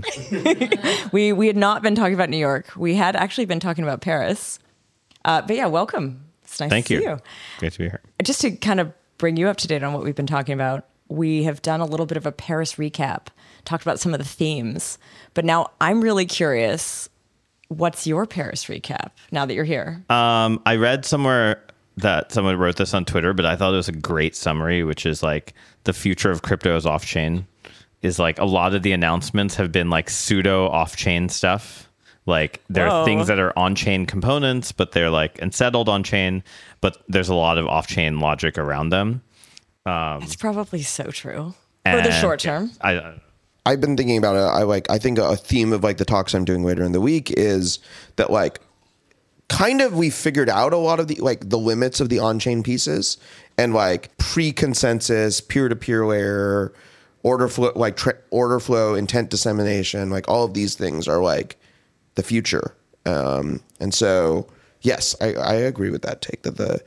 We had not been talking about New York. We had actually been talking about Paris. But yeah, welcome. It's nice to see you. Great to be here. Just to kind of bring you up to date on what we've been talking about, we have done a little bit of a Paris recap, talked about some of the themes, but now I'm really curious, what's your Paris recap now that you're here? I read somewhere that someone wrote this on Twitter, but I thought it was a great summary, which is the future of crypto is off-chain, is a lot of the announcements have been pseudo off-chain stuff. There are things that are on-chain components, but they're unsettled on-chain, but there's a lot of off-chain logic around them. It's probably so true for the short term. I've been thinking about it. I think a theme of the talks I'm doing later in the week is that kind of we figured out a lot of the the limits of the on-chain pieces and pre-consensus, peer-to-peer layer, order flow, order flow, intent dissemination, all of these things are the future. And so yes, I agree with that take that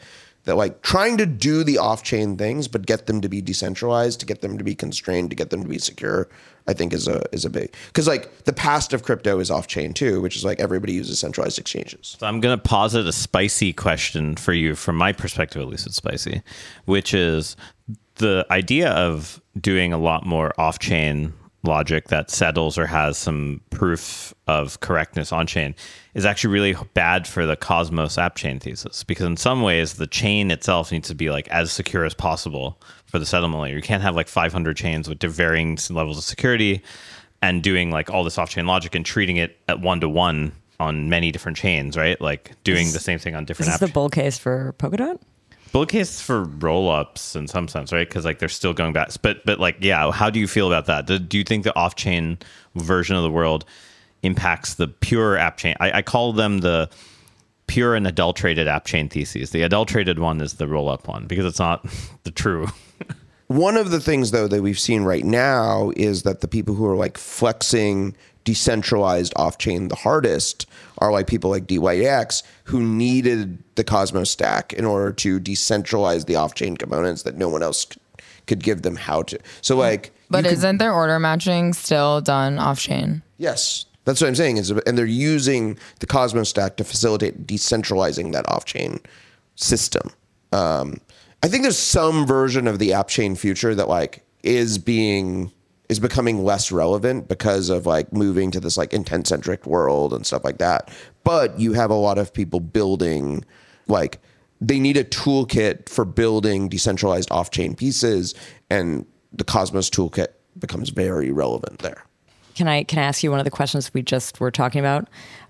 that like trying to do the off-chain things, but get them to be decentralized, to get them to be constrained, to get them to be secure, I think is a big, because like the past of crypto is off-chain too, which is like everybody uses centralized exchanges. So I'm going to posit a spicy question for you, from my perspective, at least it's spicy, which is the idea of doing a lot more off-chain logic that settles or has some proof of correctness on chain is actually really bad for the Cosmos app chain thesis, because in some ways the chain itself needs to be like as secure as possible for the settlement layer. You can't have like 500 chains with varying levels of security and doing like all this off-chain logic and treating it at 1-to-1 on many different chains, right? Like doing the same thing on different apps. Is this the bull case for Polkadot? Bull case for roll-ups in some sense, right? Because like they're still going back. But like, yeah, how do you feel about that? Do you think the off-chain version of the world impacts the pure app chain? I call them the pure and adulterated app chain theses. The adulterated one is the roll-up one because it's not the true. One of the things, though, that we've seen right now is that the people who are like flexing decentralized off-chain the hardest are like people like DYDX, who needed the Cosmos stack in order to decentralize the off-chain components that no one else could give them how to. So like, but isn't their order matching still done off-chain? Yes, that's what I'm saying. And they're using the Cosmos stack to facilitate decentralizing that off-chain system. I think there's some version of the app chain future that like is becoming less relevant because of like moving to this like intent-centric world and stuff like that. But you have a lot of people building, like they need a toolkit for building decentralized off-chain pieces, and the Cosmos toolkit becomes very relevant there. Can I ask you one of the questions we just were talking about?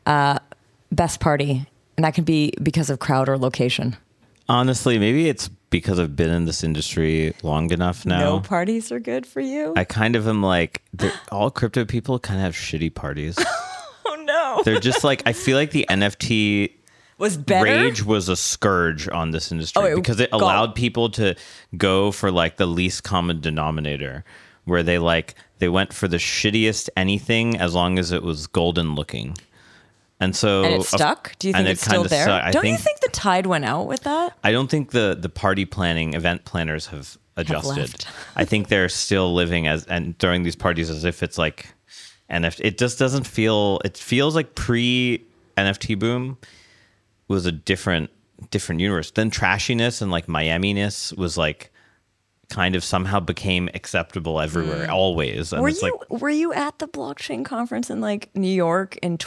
Best party, and that could be because of crowd or location. Honestly, maybe it's because I've been in this industry long enough now. No parties are good for you? I kind of am like, all crypto people kind of have shitty parties. Oh, no. They're just like, I feel like the NFT was better? rage was a scourge on this industry because it allowed people to go for like the least common denominator, where they went for the shittiest anything as long as it was golden looking. And so, and it stuck? Do you think it's still there? Don't you think the tide went out with that? I don't think the party planning event planners have adjusted. I think they're still living during these parties as if it's like NFT. It just doesn't feel. It feels like pre NFT boom was a different universe. Then trashiness and like Miami-ness was like kind of somehow became acceptable everywhere, always. And were you at the blockchain conference in like New York in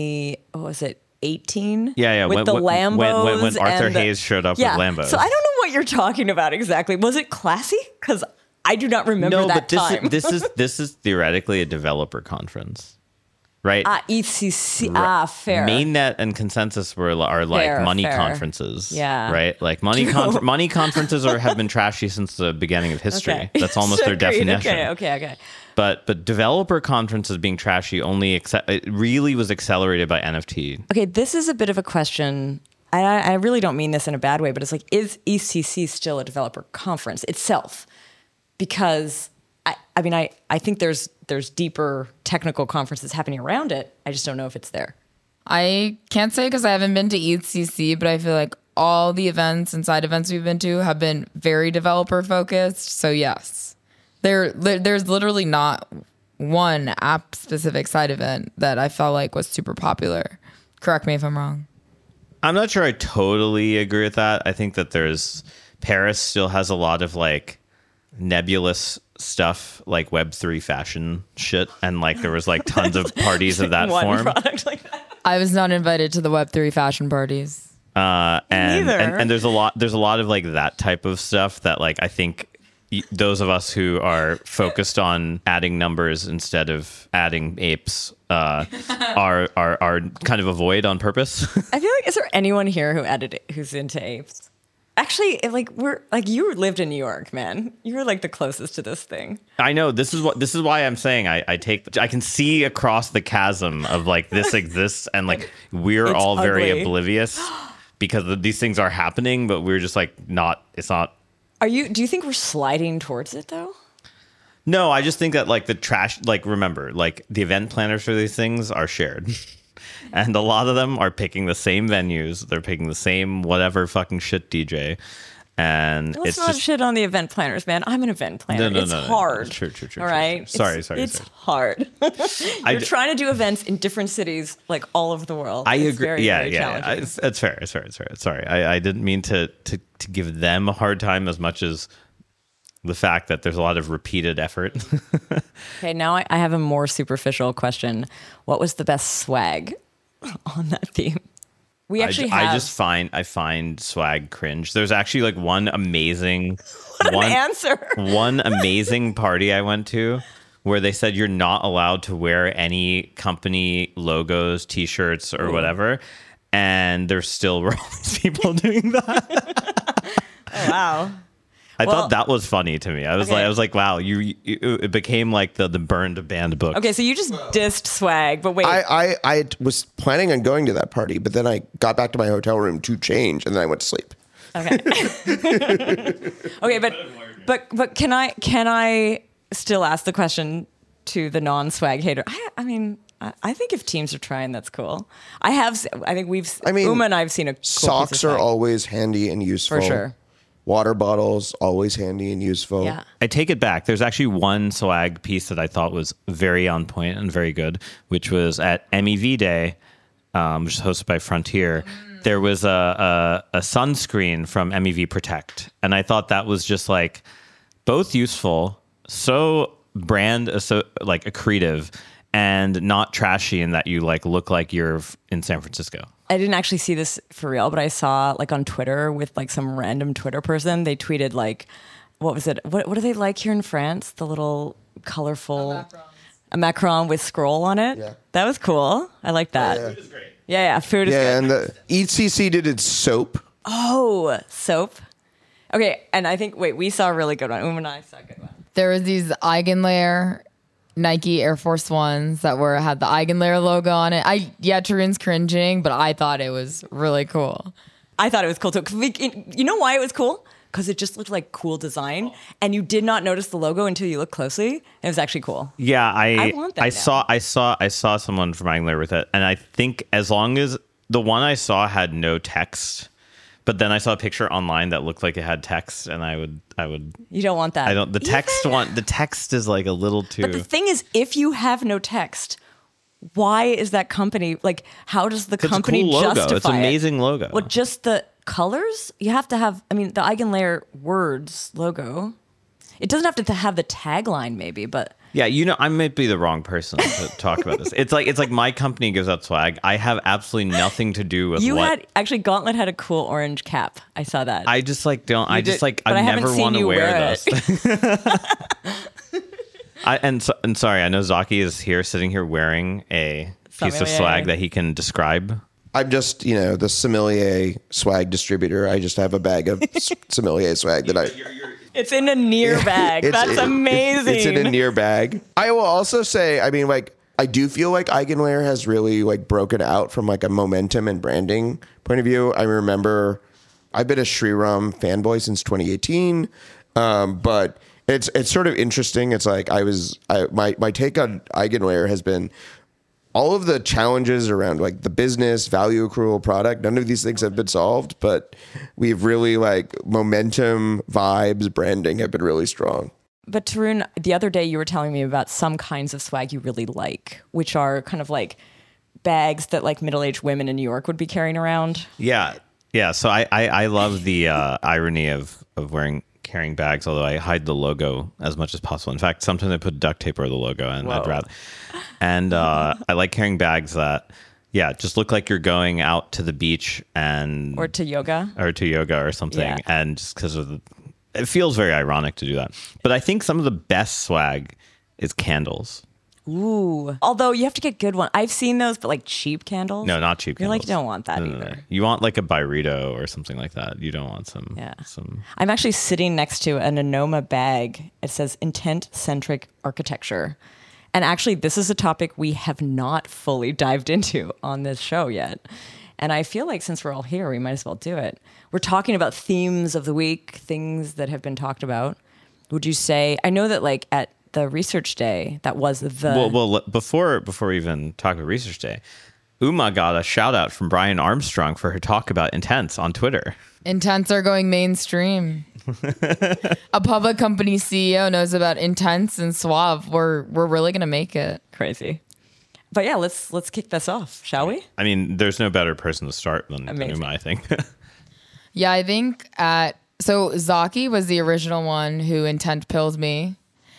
18? Yeah. With the Lambos. When Arthur Hayes showed up with Lambos. So I don't know what you're talking about exactly. Was it classy? Because I do not remember that time. This is theoretically a developer conference. Right. ECC. Fair. Mainnet and Consensus are like money conferences. Yeah. Right. Like money conferences have been trashy since the beginning of history. Okay. That's almost their definition. Okay. But developer conferences being trashy it really was accelerated by NFT. Okay, this is a bit of a question. I really don't mean this in a bad way, but it's like, is ECC still a developer conference itself? Because I mean, I think there's deeper technical conferences happening around it. I just don't know if it's there. I can't say because I haven't been to ETHCC, but I feel like all the events and side events we've been to have been very developer focused. So yes, there's literally not one app specific side event that I felt like was super popular. Correct me if I'm wrong. I'm not sure I totally agree with that. I think that Paris still has a lot of like nebulous stuff, like Web3 fashion shit, and like there was like tons of parties of that one form. Product like that. I was not invited to the Web3 fashion parties. And there's a lot of like that type of stuff that like I think those of us who are focused on adding numbers instead of adding apes are kind of avoid on purpose. I feel like, is there anyone here who's into apes? Actually, you lived in New York, man. You were like the closest to this thing. I know. This is why I'm saying I can see across the chasm of like this exists, and like we're it's all very ugly. oblivious because these things are happening, but we're just like it's not. Do you think we're sliding towards it though? No, I just think that like the trash, like remember, like the event planners for these things are shared. And a lot of them are picking the same venues. They're picking the same whatever fucking shit DJ. And Let's it's not just shit on the event planners, man. I'm an event planner. No, it's no. hard. True. All right. Sorry. It's hard. You're trying to do events in different cities, like all over the world. I It's agree. Very, Yeah. very challenging. It's fair. Sorry. I didn't mean to give them a hard time as much as the fact that there's a lot of repeated effort. Okay, now I have a more superficial question. What was the best swag on that theme? We actually I find swag cringe. There's actually like one amazing answer. One amazing party I went to where they said you're not allowed to wear any company logos, t-shirts or whatever, and there still were all these people doing that. Oh, wow. I thought that was funny to me. I was like, wow, it became like the burned band book. Okay, so you just dissed swag, but wait. I was planning on going to that party, but then I got back to my hotel room to change, and then I went to sleep. Okay. Okay, but can I still ask the question to the non-swag hater? I mean, I think if teams are trying, that's cool. Uma and I have seen a cool socks piece of are swag. always handy and useful. For sure. Water bottles, always handy and useful. Yeah. I take it back. There's actually one swag piece that I thought was very on point and very good, which was at MEV Day, which is hosted by Frontier. There was a sunscreen from MEV Protect, and I thought that was just like both useful, so like accretive, and not trashy in that you like look like you're in San Francisco. I didn't actually see this for real, but I saw like on Twitter with like some random Twitter person. They tweeted like, what was it? What do they like here in France? The little colorful a Macron with scroll on it. Yeah. That was cool. I like that. Yeah. Food is great. Yeah, food is Yeah, good. and the ECC did its soap. Oh, soap. Okay, and I think we saw a really good one. Uma and I saw a good one. There was these Eigenlayer Nike Air Force Ones that had the Eigenlayer logo on it. Tarun's cringing, but I thought it was really cool. I thought it was cool too. 'Cause you know why it was cool? Because it just looked like cool design, and you did not notice the logo until you looked closely. It was actually cool. Yeah, I want that now. I saw someone from Angler with it, and I think as long as the one I saw had no text, but then I saw a picture online that looked like it had text, and I would. You don't want that. I don't. The text is like a little too. But the thing is, if you have no text, why is that company like? How does the It's a company cool logo. justify It's an amazing it? logo. Well, just the colors. You have to have. I mean, the Eigenlayer words logo. It doesn't have to have the tagline, maybe, but Yeah, I might be the wrong person to talk about this. It's like my company gives out swag. I have absolutely nothing to do with Gauntlet had a cool orange cap. I saw that. I just like don't. I just like but I I haven't never seen want to you wear wear those. And sorry, I know Zaki is here, sitting here wearing a piece of Sommelier. swag that he can describe. I'm just, the sommelier swag distributor. I just have a bag of sommelier swag that I... It's in a near bag. That's amazing. It's in a near bag. I will also say, I mean, like, I do feel like Eigenlayer has really like broken out from like a momentum and branding point of view. I remember I've been a Shriram fanboy since 2018, but it's sort of interesting. It's like my take on Eigenlayer has been all of the challenges around like the business, value accrual, product. None of these things have been solved, but we've really like momentum, vibes, branding have been really strong. But Tarun, the other day you were telling me about some kinds of swag you really like, which are kind of like bags that like middle-aged women in New York would be carrying around. Yeah. So I love the irony of carrying bags, although I hide the logo as much as possible. In fact, sometimes I put duct tape over the logo, and I'd rather. And I like carrying bags that, just look like you're going out to the beach or to yoga or something. Yeah. And just because it feels very ironic to do that. But I think some of the best swag is candles. Ooh. Although you have to get good ones. I've seen those, but like cheap candles. No, not cheap You're candles. like, you don't want that No. either. You want like a Byredo or something like that. You don't want some. Yeah. Some. I'm actually sitting next to an Anoma bag. It says intent-centric architecture. And actually, this is a topic we have not fully dived into on this show yet. And I feel like since we're all here, we might as well do it. We're talking about themes of the week, things that have been talked about. Would you say, I know that like at the research day, that was the... Well, before we even talk about research day, Uma got a shout out from Brian Armstrong for her talk about Intense on Twitter. Intense are going mainstream. A public company CEO knows about Intense and Suave. We're really gonna make it. Crazy. But yeah, let's kick this off, shall we? I mean, there's no better person to start than Amazing. Uma, I think. Yeah, I think so Zaki was the original one who intent pilled me.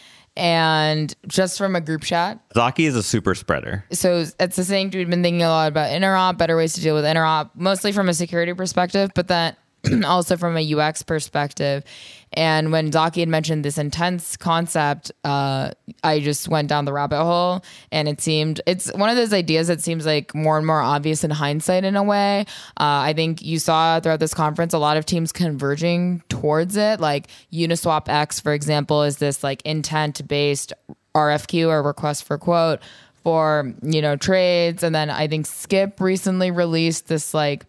And just from a group chat. Zaki is a super spreader. So it's the thing we've been thinking a lot about interop, better ways to deal with interop, mostly from a security perspective, but then also from a UX perspective. And when Zaki had mentioned this Intense concept, I just went down the rabbit hole, and it's one of those ideas that seems like more and more obvious in hindsight in a way. I think you saw throughout this conference a lot of teams converging towards it. Like Uniswap X, for example, is this like intent-based RFQ, or request for quote, for, trades. And then I think Skip recently released this like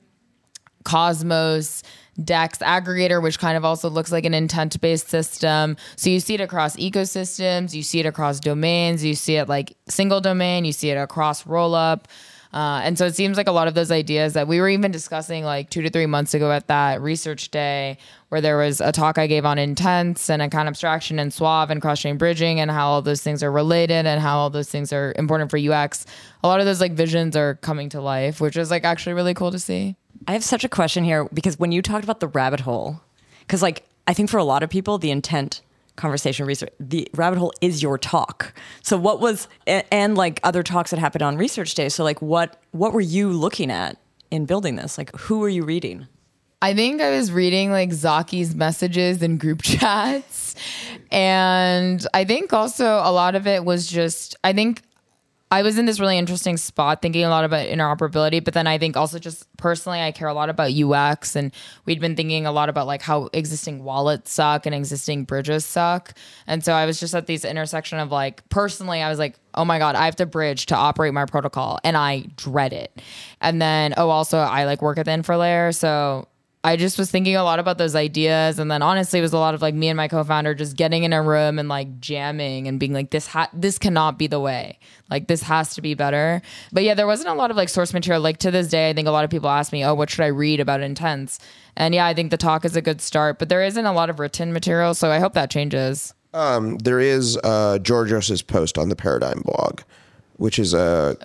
Cosmos DEX aggregator, which kind of also looks like an intent-based system. So you see it across ecosystems, you see it across domains, you see it like single domain, you see it across rollup. And so it seems like a lot of those ideas that we were even discussing like 2 to 3 months ago at that research day, where there was a talk I gave on Intense and account abstraction and Suave and cross-chain bridging and how all those things are related and how all those things are important for UX. A lot of those like visions are coming to life, which is like actually really cool to see. I have such a question here, because when you talked about the rabbit hole, because like I think for a lot of people, the intent conversation research, the rabbit hole is your talk. So what was, and like other talks that happened on research day. So like what were you looking at in building this? Like who were you reading? I think I was reading like Zaki's messages in group chats. And I think also a lot of it was just, I think I was in this really interesting spot thinking a lot about interoperability, but then I think also just personally, I care a lot about UX, and we'd been thinking a lot about like how existing wallets suck and existing bridges suck. And so I was just at this intersection of like, personally, I was like, oh my God, I have to bridge to operate my protocol, and I dread it. And then, also I like work at the infra layer. So I just was thinking a lot about those ideas. And then honestly, it was a lot of like me and my co-founder just getting in a room and like jamming and being like, this cannot be the way. Like this has to be better. But yeah, there wasn't a lot of like source material. Like to this day, I think a lot of people ask me, oh, what should I read about Intense? And yeah, I think the talk is a good start, but there isn't a lot of written material. So I hope that changes. There is Georgios's post on the Paradigm blog, which is a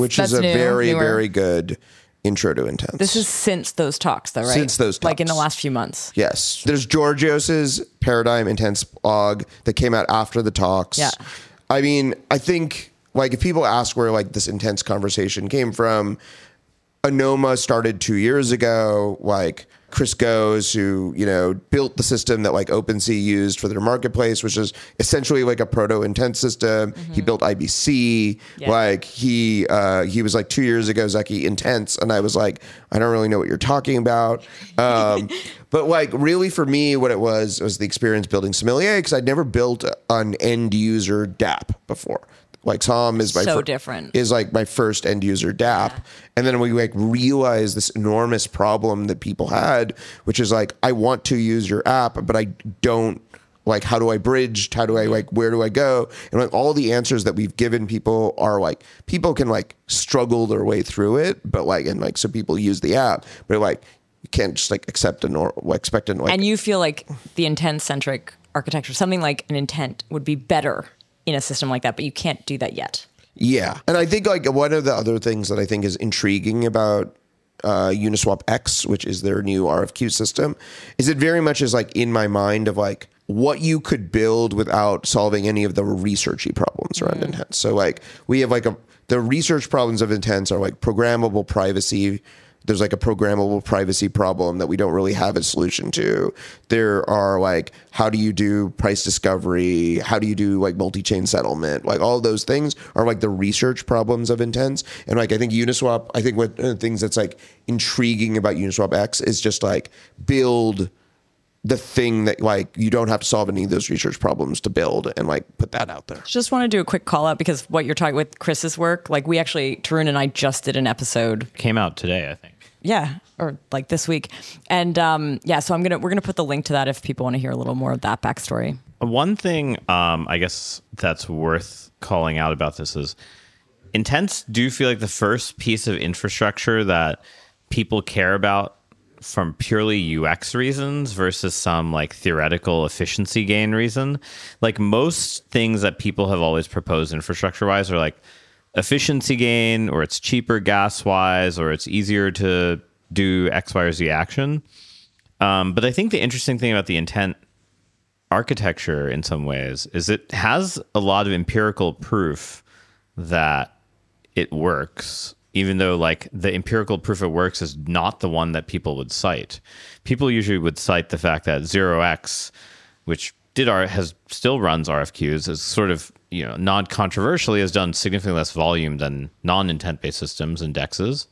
very good intro to Intense. This is since those talks, though, right? Since those talks. Like in the last few months. Yes. There's Georgios's Paradigm Intense blog that came out after the talks. Yeah. I mean, I think, like, if people ask where, like, this intense conversation came from, Anoma started 2 years ago, like, Chris Goes, who, built the system that like OpenSea used for their marketplace, which is essentially like a proto-intent system. Mm-hmm. He built IBC. Yeah. Like he was like 2 years ago, Zaki Intense. And I was like, I don't really know what you're talking about. But like really for me, what it was the experience building Sommelier, because I'd never built an end user dApp before. Like Tom is different. Is like my first end user dApp. Yeah. And then we like realized this enormous problem that people had, which is like, I want to use your app, but I don't, like, how do I bridge? How do I like, where do I go? And like all the answers that we've given people are like, people can like struggle their way through it, but like, and like, so people use the app, but like, you can't just like expect and you feel like the intent centric architecture, something like an intent would be better in a system like that, but you can't do that yet. Yeah. And I think like one of the other things that I think is intriguing about Uniswap X, which is their new RFQ system, is it very much is like in my mind of like what you could build without solving any of the researchy problems around Intense. So like we have like the research problems of Intense are like programmable privacy. There's like a programmable privacy problem that we don't really have a solution to. There are like, how do you do price discovery? How do you do like multi-chain settlement? Like all those things are like the research problems of Intense. And like, I think Uniswap, I think one of the things that's like intriguing about Uniswap X is just like build the thing that like you don't have to solve any of those research problems to build and like put that out there. Just want to do a quick call out because what you're talking with Chris's work, like we actually, Tarun and I just did an episode. Came out today, I think. Yeah, or like this week. And so we're gonna put the link to that if people want to hear a little more of that backstory. One thing I guess that's worth calling out about this is intents do feel like the first piece of infrastructure that people care about from purely UX reasons versus some like theoretical efficiency gain reason. Like most things that people have always proposed infrastructure wise are like efficiency gain, or it's cheaper gas wise, or it's easier to do X, Y, or Z action. But I think the interesting thing about the intent architecture in some ways is it has a lot of empirical proof that it works, even though like the empirical proof it works is not the one that people would cite. People usually would cite the fact that 0x, which still runs RFQs, is sort of, non-controversially has done significantly less volume than non-intent-based systems and DEXs.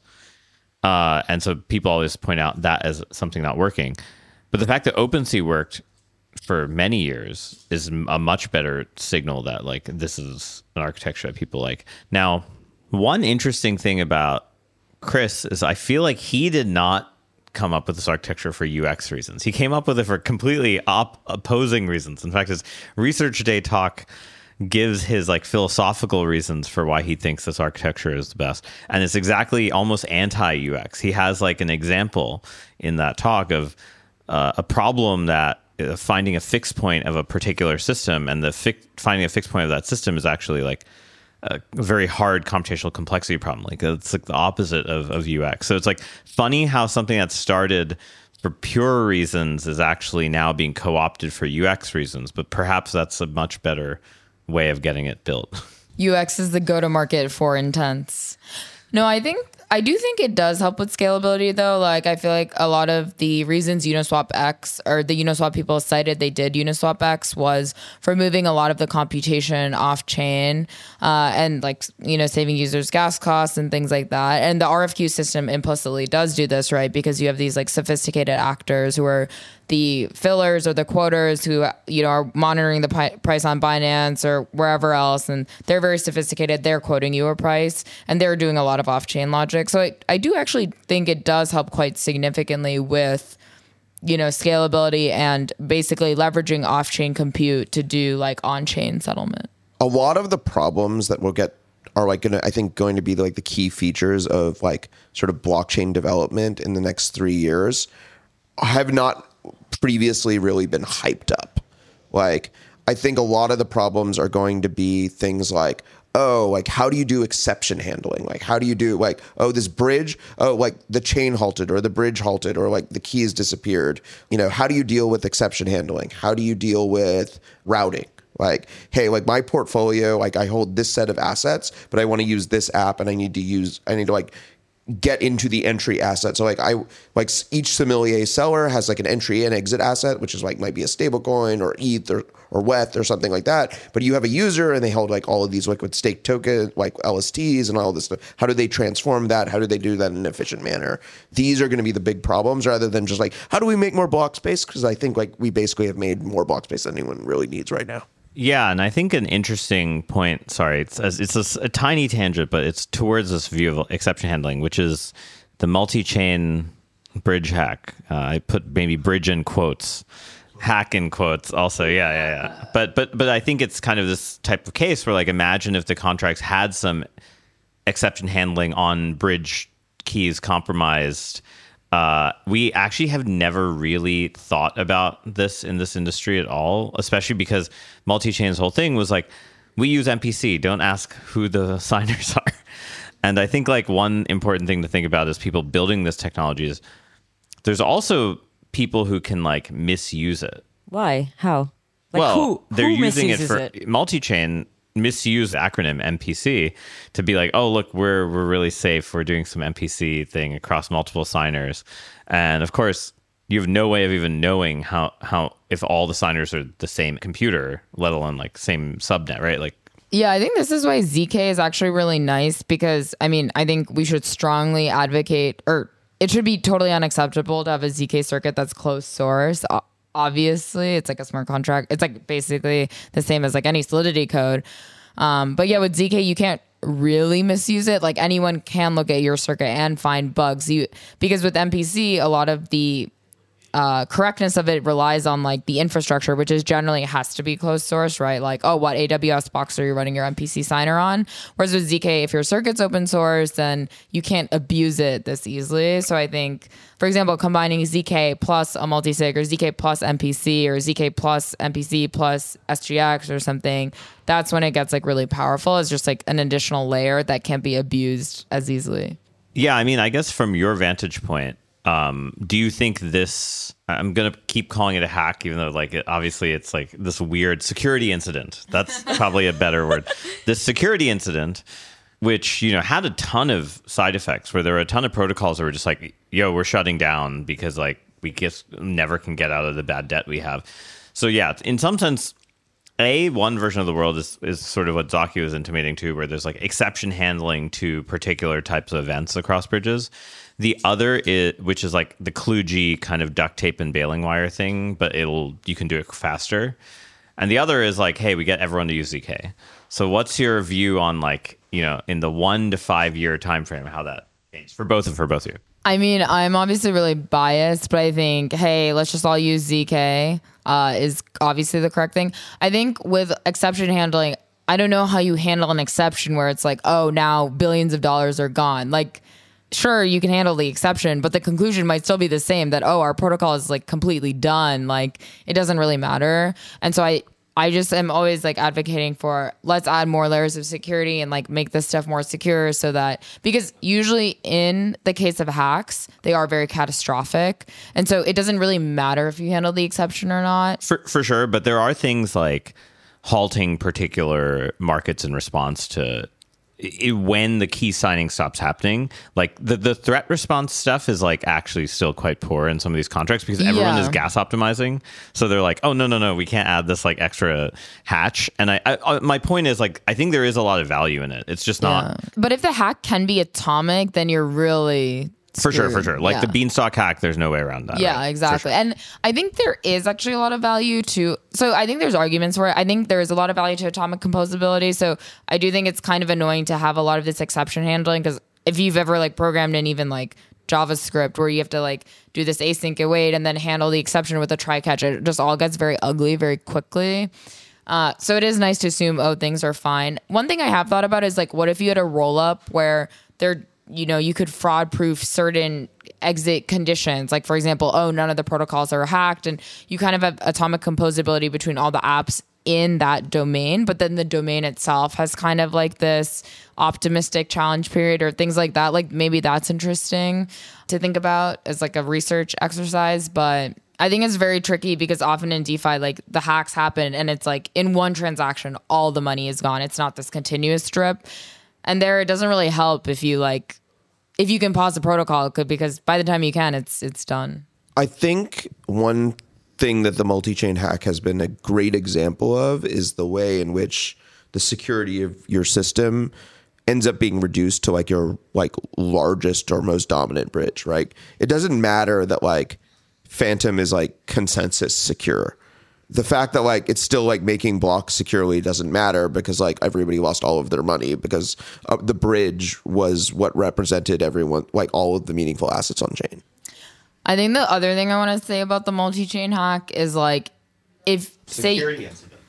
And so people always point out that as something not working. But the fact that OpenSea worked for many years is a much better signal that like this is an architecture that people like. Now, one interesting thing about Chris is I feel like he did not come up with this architecture for UX reasons. He came up with it for completely opposing reasons. In fact, his research day talk gives his like philosophical reasons for why he thinks this architecture is the best. And it's exactly almost anti-UX. He has like an example in that talk of a problem that finding a fixed point of a particular system, and finding a fixed point of that system is actually like a very hard computational complexity problem. Like it's like the opposite of UX. So it's like funny how something that started for pure reasons is actually now being co-opted for UX reasons, but perhaps that's a much better way of getting it built. UX is the go-to-market for intents. No, I do think it does help with scalability, though. Like, I feel like a lot of the reasons Uniswap X, or the Uniswap people cited they did Uniswap X, was for moving a lot of the computation off chain, and like, saving users gas costs and things like that. And the RFQ system implicitly does do this, right? Because you have these like sophisticated actors who are the fillers or the quoters who, are monitoring the price on Binance or wherever else. And they're very sophisticated. They're quoting you a price, and they're doing a lot of off-chain logic. So I do actually think it does help quite significantly with, scalability and basically leveraging off-chain compute to do like on-chain settlement. A lot of the problems that we'll get are like going to be like the key features of like sort of blockchain development in the next 3 years have not previously really been hyped up. Like, I think a lot of the problems are going to be things like, how do you do exception handling? Like, how do you do like, this bridge, like the chain halted or the bridge halted or like the keys disappeared. How do you deal with exception handling? How do you deal with routing? Like, hey, like my portfolio, like I hold this set of assets, but I want to use this app and I need to like get into the entry asset. So like each sommelier seller has like an entry and exit asset, which is like might be a stable coin or ETH or WETH or something like that. But you have a user and they hold like all of these liquid stake tokens, like LSTs and all this stuff. How do they transform that? How do they do that in an efficient manner? These are going to be the big problems rather than just like, how do we make more block space? Because I think like we basically have made more block space than anyone really needs right now. Yeah, and I think an interesting point, sorry, it's a tiny tangent, but it's towards this view of exception handling, which is the multi-chain bridge hack. I put maybe bridge in quotes, hack in quotes also. Yeah. But I think it's kind of this type of case where like imagine if the contracts had some exception handling on bridge keys compromised. We actually have never really thought about this in this industry at all, especially because multi-chain's whole thing was like, we use MPC, don't ask who the signers are. And I think like one important thing to think about is people building this technology is there's also people who can like misuse it. Why? How? Like Well, they're who using it misuses for multi-chain. Misuse acronym MPC to be like, oh look, we're really safe. We're doing some MPC thing across multiple signers, and of course, you have no way of even knowing how if all the signers are the same computer, let alone like same subnet, right? Like, yeah, I think this is why ZK is actually really nice because I think we should strongly advocate, or it should be totally unacceptable to have a ZK circuit that's closed source. Obviously, it's like a smart contract. It's like basically the same as like any Solidity code. But yeah, with ZK, you can't really misuse it. Like anyone can look at your circuit and find bugs. Because with MPC, a lot of the correctness of it relies on like the infrastructure, which is generally has to be closed source, right? Like, oh, what AWS box are you running your MPC signer on? Whereas with ZK, if your circuit's open source, then you can't abuse it this easily. So I think, for example, combining ZK plus a multisig or ZK plus MPC or ZK plus MPC plus SGX or something, that's when it gets like really powerful. It's just like an additional layer that can't be abused as easily. Yeah, I mean, I guess from your vantage point, do you think this, I'm going to keep calling it a hack, even though like obviously it's like this weird security incident. That's probably a better word. This security incident, which, you know, had a ton of side effects where there were a ton of protocols that were just like, yo, we're shutting down because like we just never can get out of the bad debt we have. So yeah, in some sense, one version of the world is sort of what Zaki was intimating to, where there's like exception handling to particular types of events across bridges. The other is, which is like the kludgy kind of duct tape and baling wire thing, but you can do it faster. And the other is like, hey, we get everyone to use ZK. So what's your view on like, you know, in the 1 to 5 year time frame, how that changed for both of you? I mean, I'm obviously really biased, but I think, hey, let's just all use ZK is obviously the correct thing. I think with exception handling, I don't know how you handle an exception where it's like, oh, now billions of dollars are gone. Like, sure, you can handle the exception, but the conclusion might still be the same, that, oh, our protocol is like completely done. Like, it doesn't really matter. And so I just am always like advocating for, let's add more layers of security and like make this stuff more secure, so that, because usually in the case of hacks, they are very catastrophic. And so it doesn't really matter if you handle the exception or not. For sure. But there are things like halting particular markets in response to when the key signing stops happening. Like the threat response stuff is like actually still quite poor in some of these contracts because everyone is gas optimizing. So they're like, oh, no, we can't add this like extra hatch. And I my point is like, I think there is a lot of value in it. It's just not. But if the hack can be atomic, then you're really screwed. For sure. Like the Beanstalk hack, there's no way around that. Yeah, right? exactly. Sure. And I think there is actually a lot of value to, so I think there's arguments for it. I think there is a lot of value to atomic composability. So I do think it's kind of annoying to have a lot of this exception handling, because if you've ever like programmed in even like JavaScript where you have to like do this async await and then handle the exception with a try catch, it just all gets very ugly very quickly. So it is nice to assume, oh, things are fine. One thing I have thought about is like, what if you had a roll up where you could fraud proof certain exit conditions. Like, for example, oh, none of the protocols are hacked, and you kind of have atomic composability between all the apps in that domain, but then the domain itself has kind of like this optimistic challenge period or things like that. Like, maybe that's interesting to think about as like a research exercise. But I think it's very tricky because often in DeFi, like the hacks happen and it's like in one transaction, all the money is gone. It's not this continuous drip. And there, it doesn't really help if you can pause the protocol, because by the time you can, it's done. I think one thing that the multi-chain hack has been a great example of is the way in which the security of your system ends up being reduced to like your like largest or most dominant bridge, right? It doesn't matter that like Phantom is like consensus secure. The fact that like it's still like making blocks securely doesn't matter, because like everybody lost all of their money because the bridge was what represented everyone, like all of the meaningful assets on chain. I think the other thing I want to say about the multi-chain hack is like, security incident.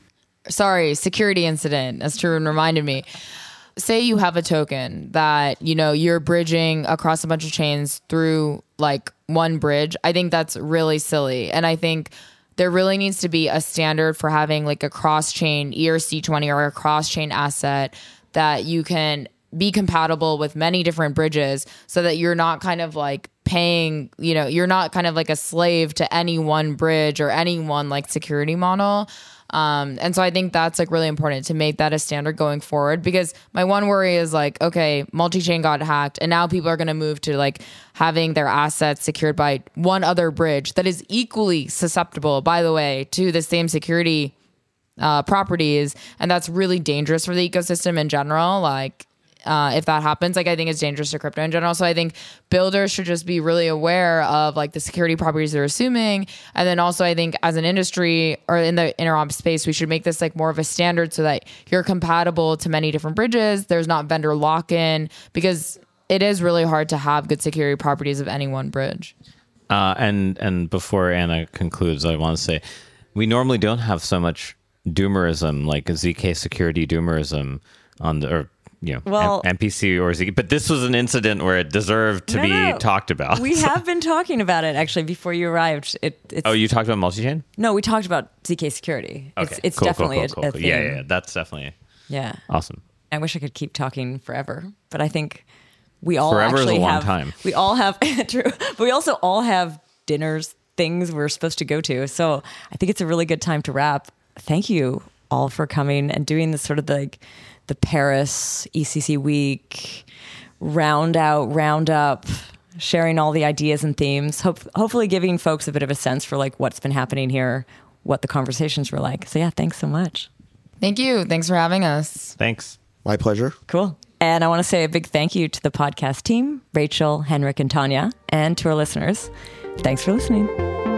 As Tarun reminded me. Say you have a token that, you're bridging across a bunch of chains through like one bridge. I think that's really silly. And I think there really needs to be a standard for having like a cross-chain ERC20 or a cross-chain asset that you can be compatible with many different bridges, so that you're not kind of like paying, you're not kind of like a slave to any one bridge or any one like security model. And so I think that's like really important to make that a standard going forward, because my one worry is like, okay, multi-chain got hacked and now people are going to move to like having their assets secured by one other bridge that is equally susceptible, by the way, to the same security properties. And that's really dangerous for the ecosystem in general. Like, if that happens, like I think it's dangerous to crypto in general. So I think builders should just be really aware of like the security properties they're assuming. And then also I think as an industry or in the interop space, we should make this like more of a standard so that you're compatible to many different bridges. There's not vendor lock-in, because it is really hard to have good security properties of any one bridge. And before Anna concludes, I want to say we normally don't have so much doomerism, like ZK security doomerism on the, or MPC or ZK. But this was an incident where it deserved to be talked about. We have been talking about it actually before you arrived. Oh, you talked about multi-chain? No, we talked about ZK security. Okay, it's cool, definitely cool. a thing. Yeah, that's definitely awesome. I wish I could keep talking forever, but I think we all forever actually is a long have. Time. We all have true, but we also all have dinners, things we're supposed to go to. So I think it's a really good time to wrap. Thank you all for coming and doing this sort of the Paris ECC week round up, sharing all the ideas and themes. Hopefully giving folks a bit of a sense for like what's been happening here, what the conversations were like. So yeah, thanks so much. Thank you. Thanks for having us. Thanks. My pleasure. Cool. And I want to say a big thank you to the podcast team, Rachel, Henrik, and Tanya, and to our listeners. Thanks for listening.